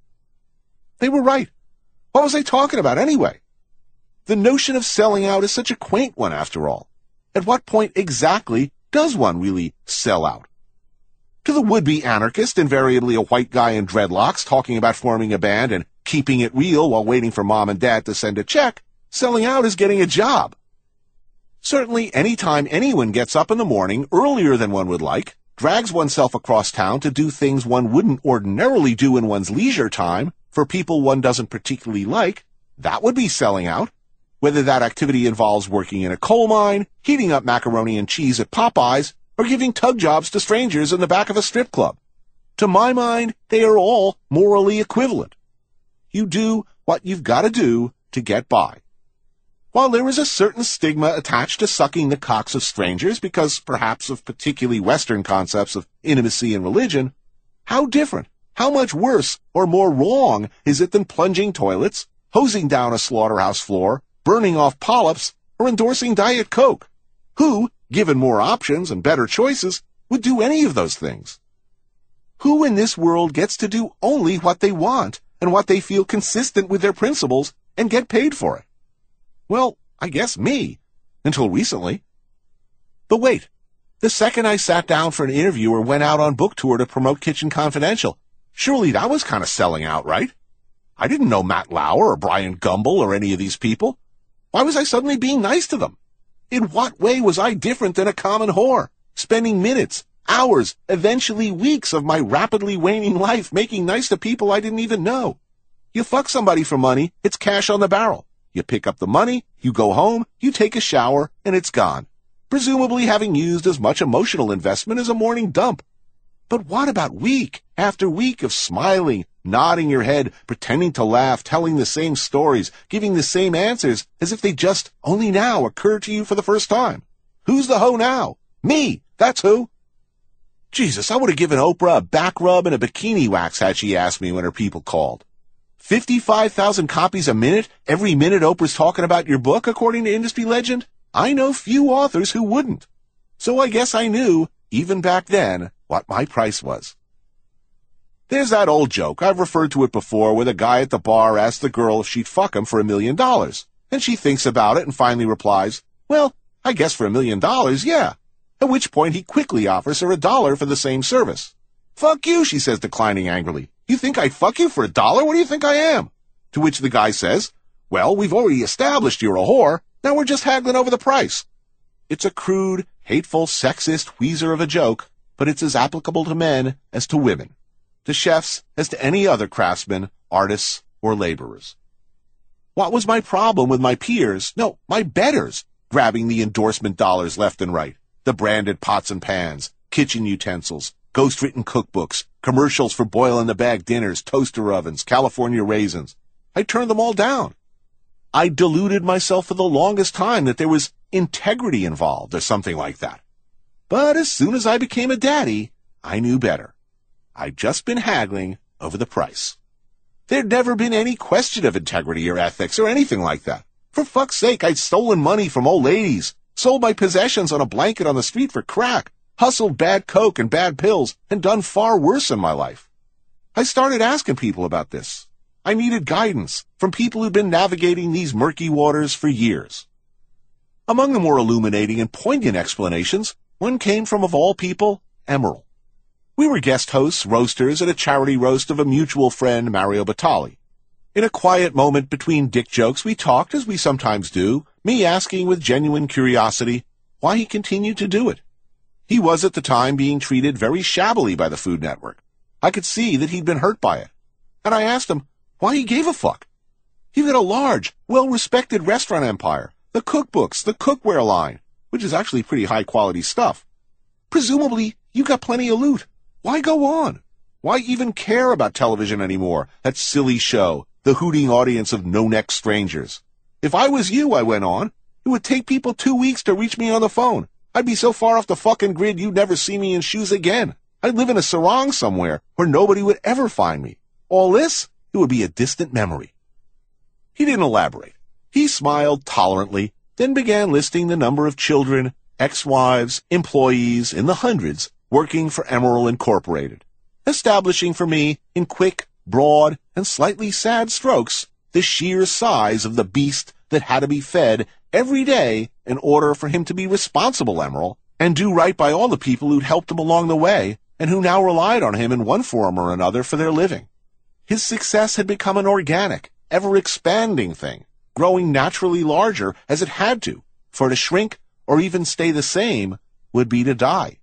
They were right. What was I talking about anyway? The notion of selling out is such a quaint one after all. At what point exactly does one really sell out? To the would-be anarchist, invariably a white guy in dreadlocks talking about forming a band and keeping it real while waiting for mom and dad to send a check, selling out is getting a job. Certainly any time anyone gets up in the morning earlier than one would like, drags oneself across town to do things one wouldn't ordinarily do in one's leisure time, for people one doesn't particularly like, that would be selling out. Whether that activity involves working in a coal mine, heating up macaroni and cheese at Popeyes, or giving tug jobs to strangers in the back of a strip club. To my mind, they are all morally equivalent. You do what you've got to do to get by. While there is a certain stigma attached to sucking the cocks of strangers because perhaps of particularly Western concepts of intimacy and religion, How different, how much worse or more wrong is it than plunging toilets, hosing down a slaughterhouse floor, burning off polyps, or endorsing Diet Coke? Who, given more options and better choices, would do any of those things? Who in this world gets to do only what they want and what they feel consistent with their principles and get paid for it? Well, I guess me, until recently. But wait, the second I sat down for an interview or went out on book tour to promote Kitchen Confidential, surely that was kind of selling out, right? I didn't know Matt Lauer or Brian Gumbel or any of these people. Why was I suddenly being nice to them? In what way was I different than a common whore, spending minutes, hours, eventually weeks of my rapidly waning life making nice to people I didn't even know? You fuck somebody for money, it's cash on the barrel. You pick up the money, you go home, you take a shower, and it's gone, presumably having used as much emotional investment as a morning dump. But what about week after week of smiling, nodding your head, pretending to laugh, telling the same stories, giving the same answers as if they just only now occurred to you for the first time? Who's the hoe now? Me, that's who. Jesus, I would have given Oprah a back rub and a bikini wax had she asked me when her people called. 55,000 copies a minute, every minute Oprah's talking about your book, according to industry legend? I know few authors who wouldn't. So I guess I knew, even back then, what my price was. There's that old joke, I've referred to it before, where the guy at the bar asks the girl if she'd fuck him for $1 million. And she thinks about it and finally replies, well, I guess for $1 million, yeah. At which point he quickly offers her $1 for the same service. Fuck you, she says, declining angrily. You think I'd fuck you for $1? What do you think I am? To which the guy says, well, we've already established you're a whore. Now we're just haggling over the price. It's a crude, hateful, sexist wheezer of a joke, but it's as applicable to men as to women, to chefs as to any other craftsmen, artists, or laborers. What was my problem with my peers, no, my betters, grabbing the endorsement dollars left and right, the branded pots and pans, kitchen utensils, ghost-written cookbooks, commercials for boil-in-the-bag dinners, toaster ovens, California raisins? I turned them all down. I deluded myself for the longest time that there was integrity involved or something like that. But as soon as I became a daddy, I knew better. I'd just been haggling over the price. There'd never been any question of integrity or ethics or anything like that. For fuck's sake, I'd stolen money from old ladies, sold my possessions on a blanket on the street for crack, hustled bad coke and bad pills, and done far worse in my life. I started asking people about this. I needed guidance from people who'd been navigating these murky waters for years. Among the more illuminating and poignant explanations, one came from, of all people, Emeril. We were guest hosts, roasters, at a charity roast of a mutual friend, Mario Batali. In a quiet moment between dick jokes, we talked, as we sometimes do, me asking with genuine curiosity why he continued to do it. He was at the time being treated very shabbily by the Food Network. I could see that he'd been hurt by it. And I asked him why he gave a fuck. He had a large, well-respected restaurant empire, the cookbooks, the cookware line, which is actually pretty high-quality stuff. Presumably, you got plenty of loot. Why go on? Why even care about television anymore, that silly show, the hooting audience of no-neck strangers? If I was you, I went on, it would take people 2 weeks to reach me on the phone. I'd be so far off the fucking grid you'd never see me in shoes again. I'd live in a sarong somewhere where nobody would ever find me. All this, it would be a distant memory. He didn't elaborate. He smiled tolerantly, then began listing the number of children, ex-wives, employees in the hundreds working for Emeril Incorporated, establishing for me, in quick, broad, and slightly sad strokes, the sheer size of the beast that had to be fed every day in order for him to be responsible Emeril and do right by all the people who'd helped him along the way and who now relied on him in one form or another for their living. His success had become an organic, ever-expanding thing, growing naturally larger as it had to, for to shrink or even stay the same would be to die.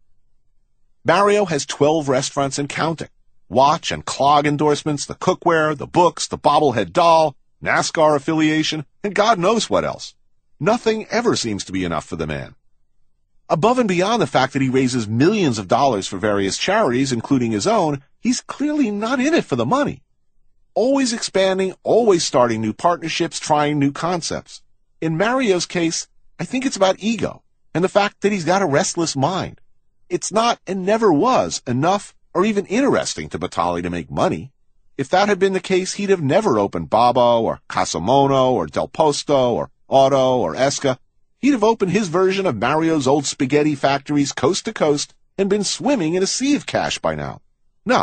Mario has 12 restaurants and counting, watch and clog endorsements, the cookware, the books, the bobblehead doll, NASCAR affiliation, and God knows what else. Nothing ever seems to be enough for the man. Above and beyond the fact that he raises millions of dollars for various charities, including his own, he's clearly not in it for the money. Always expanding, always starting new partnerships, trying new concepts. In Mario's case, I think it's about ego and the fact that he's got a restless mind. It's not and never was enough or even interesting to Batali to make money. If that had been the case, he'd have never opened Babbo or Casamono or Del Posto or Otto or Esca. He'd have opened his version of Mario's old spaghetti factories coast to coast and been swimming in a sea of cash by now. No.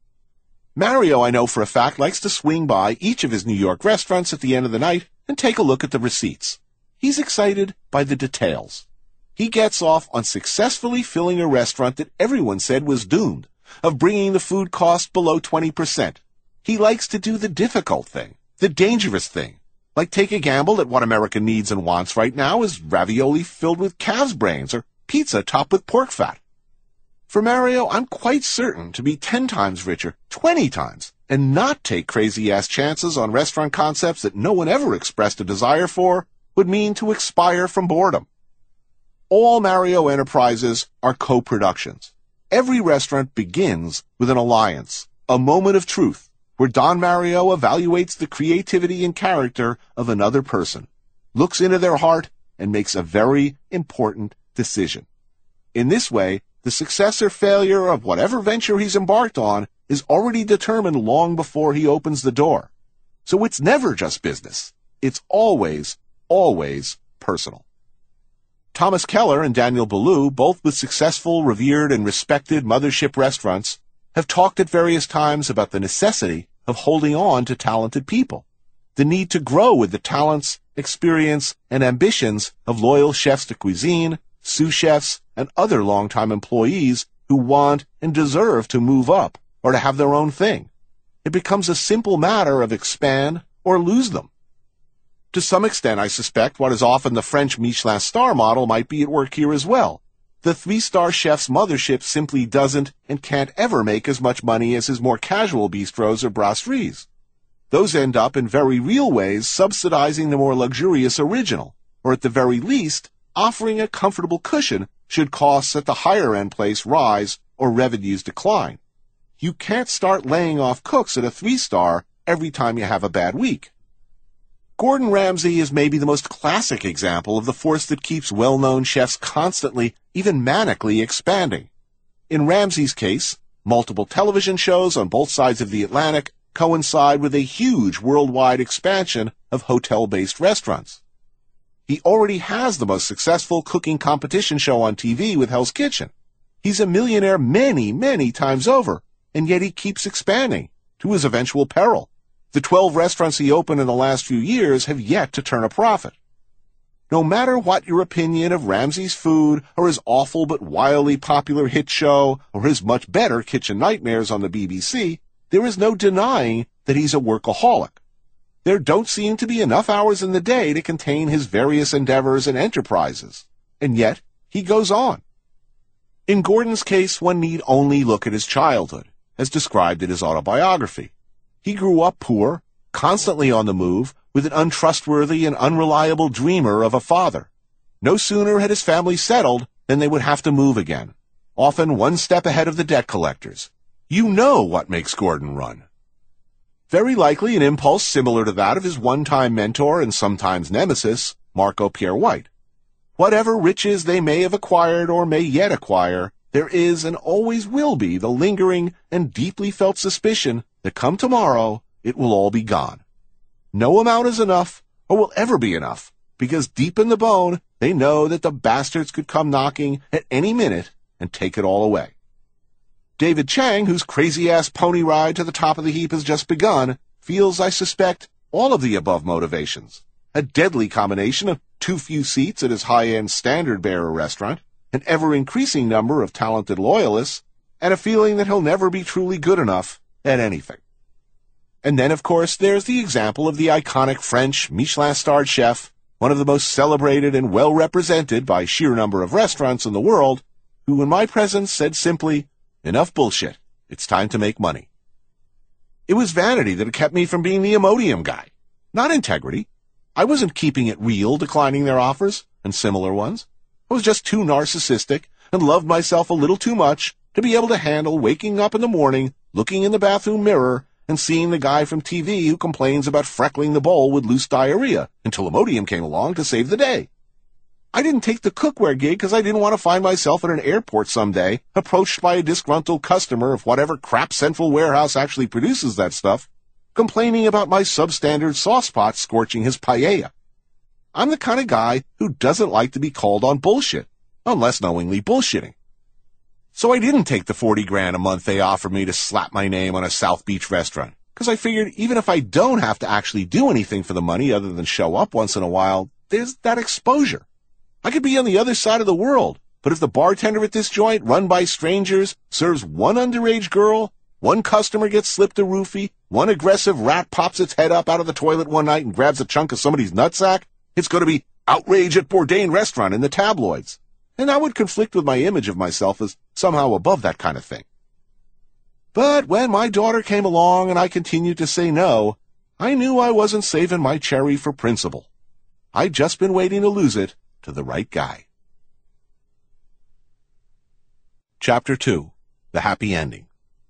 Mario, I know for a fact, likes to swing by each of his New York restaurants at the end of the night and take a look at the receipts. He's excited by the details. He gets off on successfully filling a restaurant that everyone said was doomed, of bringing the food cost below 20%. He likes to do the difficult thing, the dangerous thing, like take a gamble that what America needs and wants right now is ravioli filled with calves' brains or pizza topped with pork fat. For Mario, I'm quite certain to be 10 times richer, 20 times, and not take crazy-ass chances on restaurant concepts that no one ever expressed a desire for would mean to expire from boredom. All Mario enterprises are co-productions. Every restaurant begins with an alliance, a moment of truth, where Don Mario evaluates the creativity and character of another person, looks into their heart, and makes a very important decision. In this way, the success or failure of whatever venture he's embarked on is already determined long before he opens the door. So it's never just business. It's always personal. Thomas Keller and Daniel Boulud, both with successful, revered, and respected mothership restaurants, have talked at various times about the necessity of holding on to talented people, the need to grow with the talents, experience, and ambitions of loyal chefs de cuisine, sous chefs, and other longtime employees who want and deserve to move up or to have their own thing. It becomes a simple matter of expand or lose them. To some extent, I suspect what is often the French Michelin star model might be at work here as well. The 3-star chef's mothership simply doesn't and can't ever make as much money as his more casual bistros or brasseries. Those end up in very real ways subsidizing the more luxurious original, or at the very least, offering a comfortable cushion should costs at the higher-end place rise or revenues decline. You can't start laying off cooks at a 3-star every time you have a bad week. Gordon Ramsay is maybe the most classic example of the force that keeps well-known chefs constantly, even manically, expanding. In Ramsay's case, multiple television shows on both sides of the Atlantic coincide with a huge worldwide expansion of hotel-based restaurants. He already has the most successful cooking competition show on TV with Hell's Kitchen. He's a millionaire many, many times over, and yet he keeps expanding, to his eventual peril. The 12 restaurants he opened in the last few years have yet to turn a profit. No matter what your opinion of Ramsay's food, or his awful but wildly popular hit show, or his much better Kitchen Nightmares on the BBC, there is no denying that he's a workaholic. There don't seem to be enough hours in the day to contain his various endeavors and enterprises, and yet he goes on. In Gordon's case, one need only look at his childhood, as described in his autobiography. He grew up poor, constantly on the move, with an untrustworthy and unreliable dreamer of a father. No sooner had his family settled than they would have to move again, often one step ahead of the debt collectors. You know what makes Gordon run. Very likely an impulse similar to that of his one-time mentor and sometimes nemesis, Marco Pierre White. Whatever riches they may have acquired or may yet acquire, there is and always will be the lingering and deeply felt suspicion that come tomorrow, it will all be gone. No amount is enough, or will ever be enough, because deep in the bone, they know that the bastards could come knocking at any minute and take it all away. David Chang, whose crazy-ass pony ride to the top of the heap has just begun, feels, I suspect, all of the above motivations. A deadly combination of too few seats at his high-end standard-bearer restaurant, an ever-increasing number of talented loyalists, and a feeling that he'll never be truly good enough at anything. And then, of course, there's the example of the iconic French Michelin-starred chef, one of the most celebrated and well-represented by sheer number of restaurants in the world, who in my presence said simply, "Enough bullshit. It's time to make money." It was vanity that had kept me from being the Imodium guy, not integrity. I wasn't keeping it real, declining their offers, and similar ones. I was just too narcissistic and loved myself a little too much to be able to handle waking up in the morning, looking in the bathroom mirror, and seeing the guy from TV who complains about freckling the bowl with loose diarrhea until Imodium came along to save the day. I didn't take the cookware gig because I didn't want to find myself at an airport someday, approached by a disgruntled customer of whatever crap central warehouse actually produces that stuff, complaining about my substandard sauce pot scorching his paella. I'm the kind of guy who doesn't like to be called on bullshit, unless knowingly bullshitting. So I didn't take the $40,000 a month they offered me to slap my name on a South Beach restaurant, because I figured even if I don't have to actually do anything for the money other than show up once in a while, there's that exposure. I could be on the other side of the world, but if the bartender at this joint, run by strangers, serves one underage girl, one customer gets slipped a roofie, one aggressive rat pops its head up out of the toilet one night and grabs a chunk of somebody's nutsack, it's going to be outrage at Bourdain restaurant in the tabloids. And that would conflict with my image of myself as somehow above that kind of thing. But when my daughter came along and I continued to say no, I knew I wasn't saving my cherry for principal. I'd just been waiting to lose it to the right guy. Chapter 2. The Happy Ending.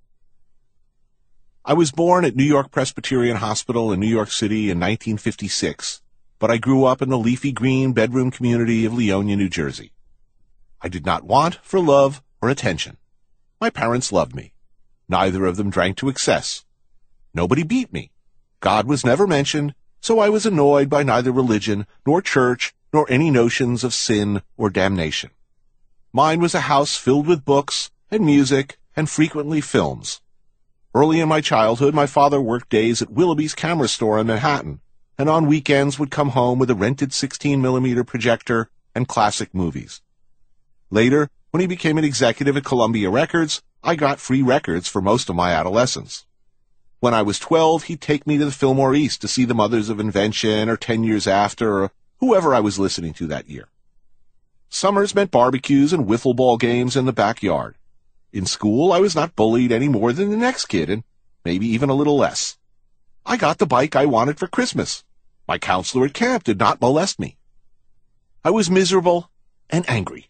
I was born at New York Presbyterian Hospital in New York City in 1956, but I grew up in the leafy green bedroom community of Leonia, New Jersey. I did not want for love or attention. My parents loved me. Neither of them drank to excess. Nobody beat me. God was never mentioned, so I was annoyed by neither religion nor church nor any notions of sin or damnation. Mine was a house filled with books and music and frequently films. Early in my childhood, my father worked days at Willoughby's camera store in Manhattan, and on weekends would come home with a rented 16mm projector and classic movies. Later, when he became an executive at Columbia Records, I got free records for most of my adolescence. When I was 12, he'd take me to the Fillmore East to see the Mothers of Invention or 10 Years After or whoever I was listening to that year. Summers meant barbecues and wiffle ball games in the backyard. In school, I was not bullied any more than the next kid, and maybe even a little less. I got the bike I wanted for Christmas. My counselor at camp did not molest me. I was miserable and angry.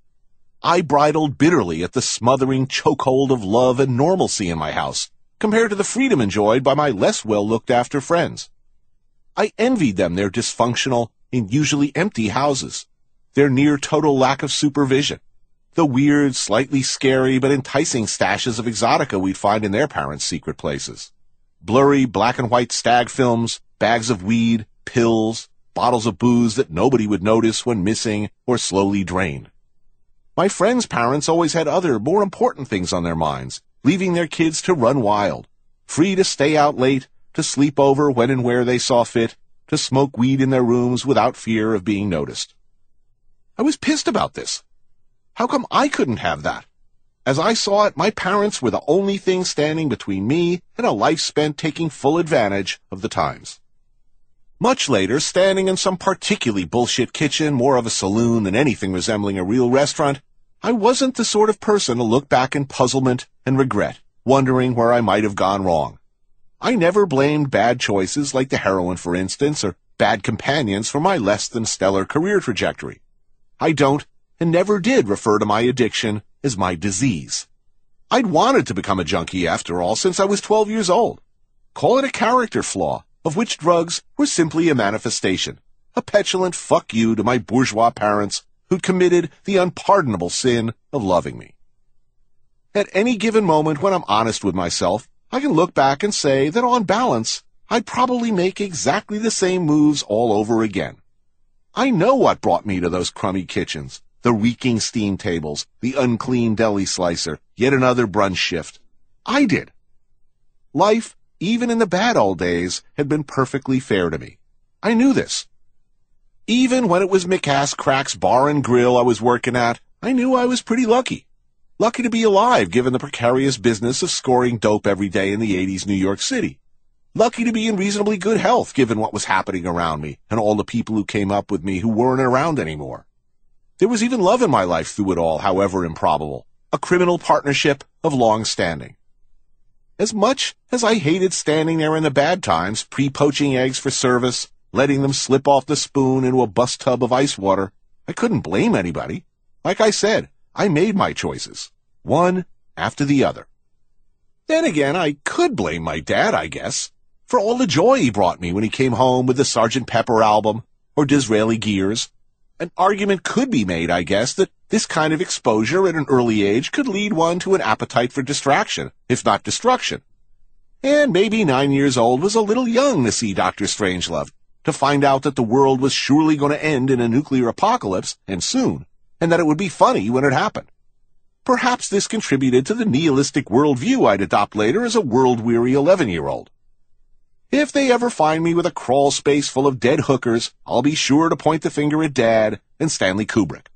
I bridled bitterly at the smothering chokehold of love and normalcy in my house, compared to the freedom enjoyed by my less well-looked-after friends. I envied them their dysfunctional and usually empty houses, their near-total lack of supervision, the weird, slightly scary but enticing stashes of exotica we'd find in their parents' secret places, blurry black-and-white stag films, bags of weed, pills, bottles of booze that nobody would notice when missing or slowly drained. My friends' parents always had other, more important things on their minds, leaving their kids to run wild, free to stay out late, to sleep over when and where they saw fit, to smoke weed in their rooms without fear of being noticed. I was pissed about this. How come I couldn't have that? As I saw it, my parents were the only thing standing between me and a life spent taking full advantage of the times. Much later, standing in some particularly bullshit kitchen, more of a saloon than anything resembling a real restaurant, I wasn't the sort of person to look back in puzzlement and regret, wondering where I might have gone wrong. I never blamed bad choices like the heroin, for instance, or bad companions for my less than stellar career trajectory. I don't, and never did, refer to my addiction as my disease. I'd wanted to become a junkie, after all, since I was 12 years old. Call it a character flaw, of which drugs were simply a manifestation, a petulant fuck you to my bourgeois parents who'd committed the unpardonable sin of loving me. At any given moment when I'm honest with myself, I can look back and say that on balance, I'd probably make exactly the same moves all over again. I know what brought me to those crummy kitchens, the reeking steam tables, the unclean deli slicer, yet another brunch shift. I did. Life, even in the bad old days, had been perfectly fair to me. I knew this. Even when it was McCass Crack's Bar and Grill I was working at, I knew I was pretty lucky. Lucky to be alive given the precarious business of scoring dope every day in the 80s New York City. Lucky to be in reasonably good health given what was happening around me and all the people who came up with me who weren't around anymore. There was even love in my life through it all, however improbable, a criminal partnership of long standing. As much as I hated standing there in the bad times, pre-poaching eggs for service, letting them slip off the spoon into a bus tub of ice water, I couldn't blame anybody. Like I said, I made my choices, one after the other. Then again, I could blame my dad, I guess, for all the joy he brought me when he came home with the Sgt. Pepper album or Disraeli Gears, An argument could be made, I guess, that this kind of exposure at an early age could lead one to an appetite for distraction, if not destruction. And maybe 9 years old was a little young to see Dr. Strangelove, to find out that the world was surely going to end in a nuclear apocalypse, and soon, and that it would be funny when it happened. Perhaps this contributed to the nihilistic worldview I'd adopt later as a world-weary 11-year-old. If they ever find me with a crawl space full of dead hookers, I'll be sure to point the finger at Dad and Stanley Kubrick.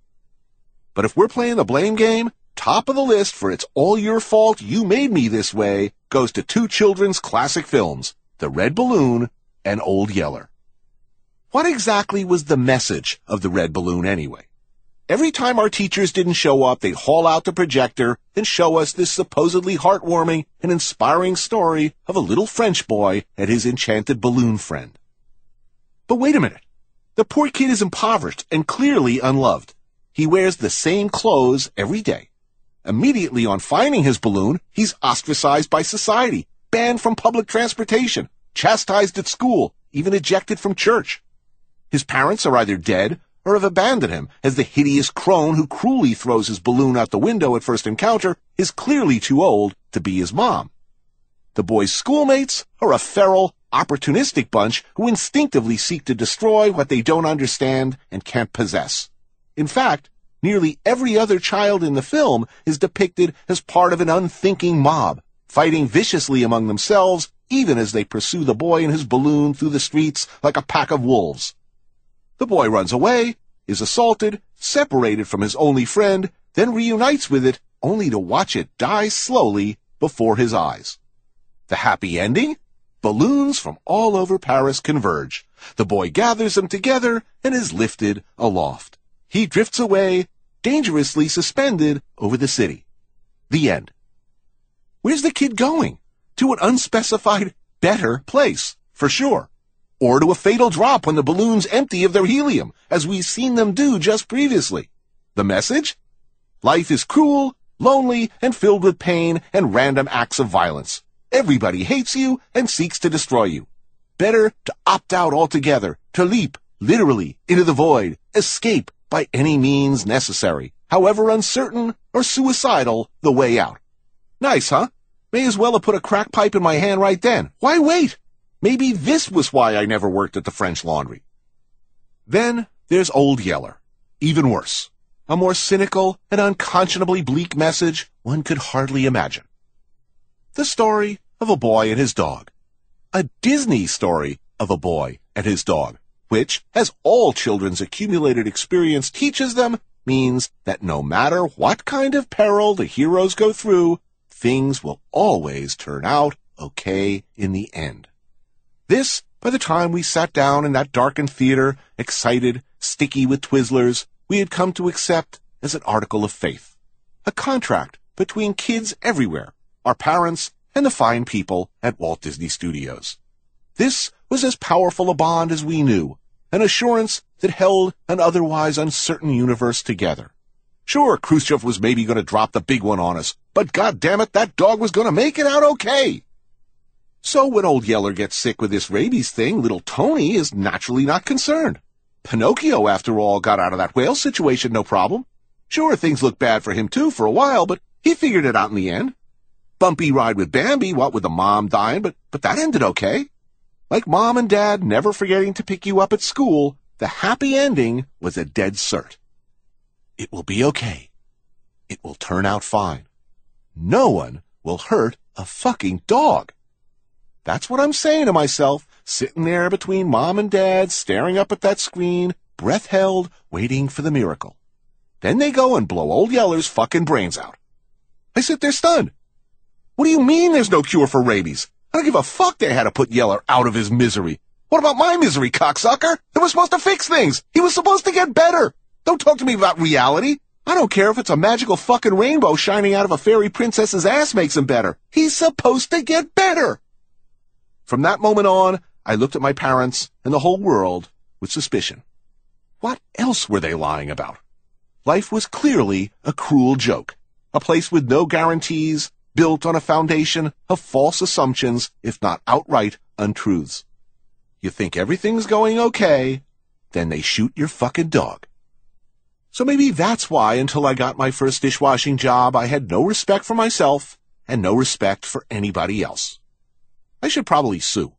But if we're playing the blame game, top of the list for It's All Your Fault You Made Me This Way goes to two children's classic films, The Red Balloon and Old Yeller. What exactly was the message of The Red Balloon anyway? Every time our teachers didn't show up, they'd haul out the projector and show us this supposedly heartwarming and inspiring story of a little French boy and his enchanted balloon friend. But wait a minute. The poor kid is impoverished and clearly unloved. He wears the same clothes every day. Immediately on finding his balloon, he's ostracized by society, banned from public transportation, chastised at school, even ejected from church. His parents are either dead or have abandoned him, as the hideous crone who cruelly throws his balloon out the window at first encounter is clearly too old to be his mom. The boy's schoolmates are a feral, opportunistic bunch who instinctively seek to destroy what they don't understand and can't possess. In fact, nearly every other child in the film is depicted as part of an unthinking mob, fighting viciously among themselves even as they pursue the boy and his balloon through the streets like a pack of wolves. The boy runs away, is assaulted, separated from his only friend, then reunites with it, only to watch it die slowly before his eyes. The happy ending? Balloons from all over Paris converge. The boy gathers them together and is lifted aloft. He drifts away, dangerously suspended over the city. The end. Where's the kid going? To an unspecified, better place, for sure. Or to a fatal drop when the balloons empty of their helium, as we've seen them do just previously. The message? Life is cruel, lonely, and filled with pain and random acts of violence. Everybody hates you and seeks to destroy you. Better to opt out altogether, to leap, literally, into the void, escape by any means necessary, however uncertain or suicidal the way out. Nice, huh? May as well have put a crack pipe in my hand right then. Why wait? Maybe this was why I never worked at the French Laundry. Then there's Old Yeller. Even worse. A more cynical and unconscionably bleak message one could hardly imagine. The story of a boy and his dog. A Disney story of a boy and his dog, which, as all children's accumulated experience teaches them, means that no matter what kind of peril the heroes go through, things will always turn out okay in the end. This, by the time we sat down in that darkened theater, excited, sticky with Twizzlers, we had come to accept as an article of faith. A contract between kids everywhere, our parents, and the fine people at Walt Disney Studios. This was as powerful a bond as we knew, an assurance that held an otherwise uncertain universe together. Sure, Khrushchev was maybe going to drop the big one on us, but goddammit, that dog was going to make it out okay. So when Old Yeller gets sick with this rabies thing, little Tony is naturally not concerned. Pinocchio, after all, got out of that whale situation no problem. Sure, things looked bad for him too for a while, but he figured it out in the end. Bumpy ride with Bambi, what with the mom dying, but that ended okay. Like Mom and Dad never forgetting to pick you up at school, the happy ending was a dead cert. It will be okay. It will turn out fine. No one will hurt a fucking dog. That's what I'm saying to myself, sitting there between Mom and Dad, staring up at that screen, breath held, waiting for the miracle. Then they go and blow Old Yeller's fucking brains out. I sit there stunned. What do you mean there's no cure for rabies? I don't give a fuck they had to put Yeller out of his misery. What about my misery, cocksucker? It was supposed to fix things. He was supposed to get better. Don't talk to me about reality. I don't care if it's a magical fucking rainbow shining out of a fairy princess's ass makes him better. He's supposed to get better. From that moment on, I looked at my parents and the whole world with suspicion. What else were they lying about? Life was clearly a cruel joke, a place with no guarantees, built on a foundation of false assumptions, if not outright untruths. You think everything's going okay, then they shoot your fucking dog. So maybe that's why until I got my first dishwashing job, I had no respect for myself and no respect for anybody else. I should probably sue.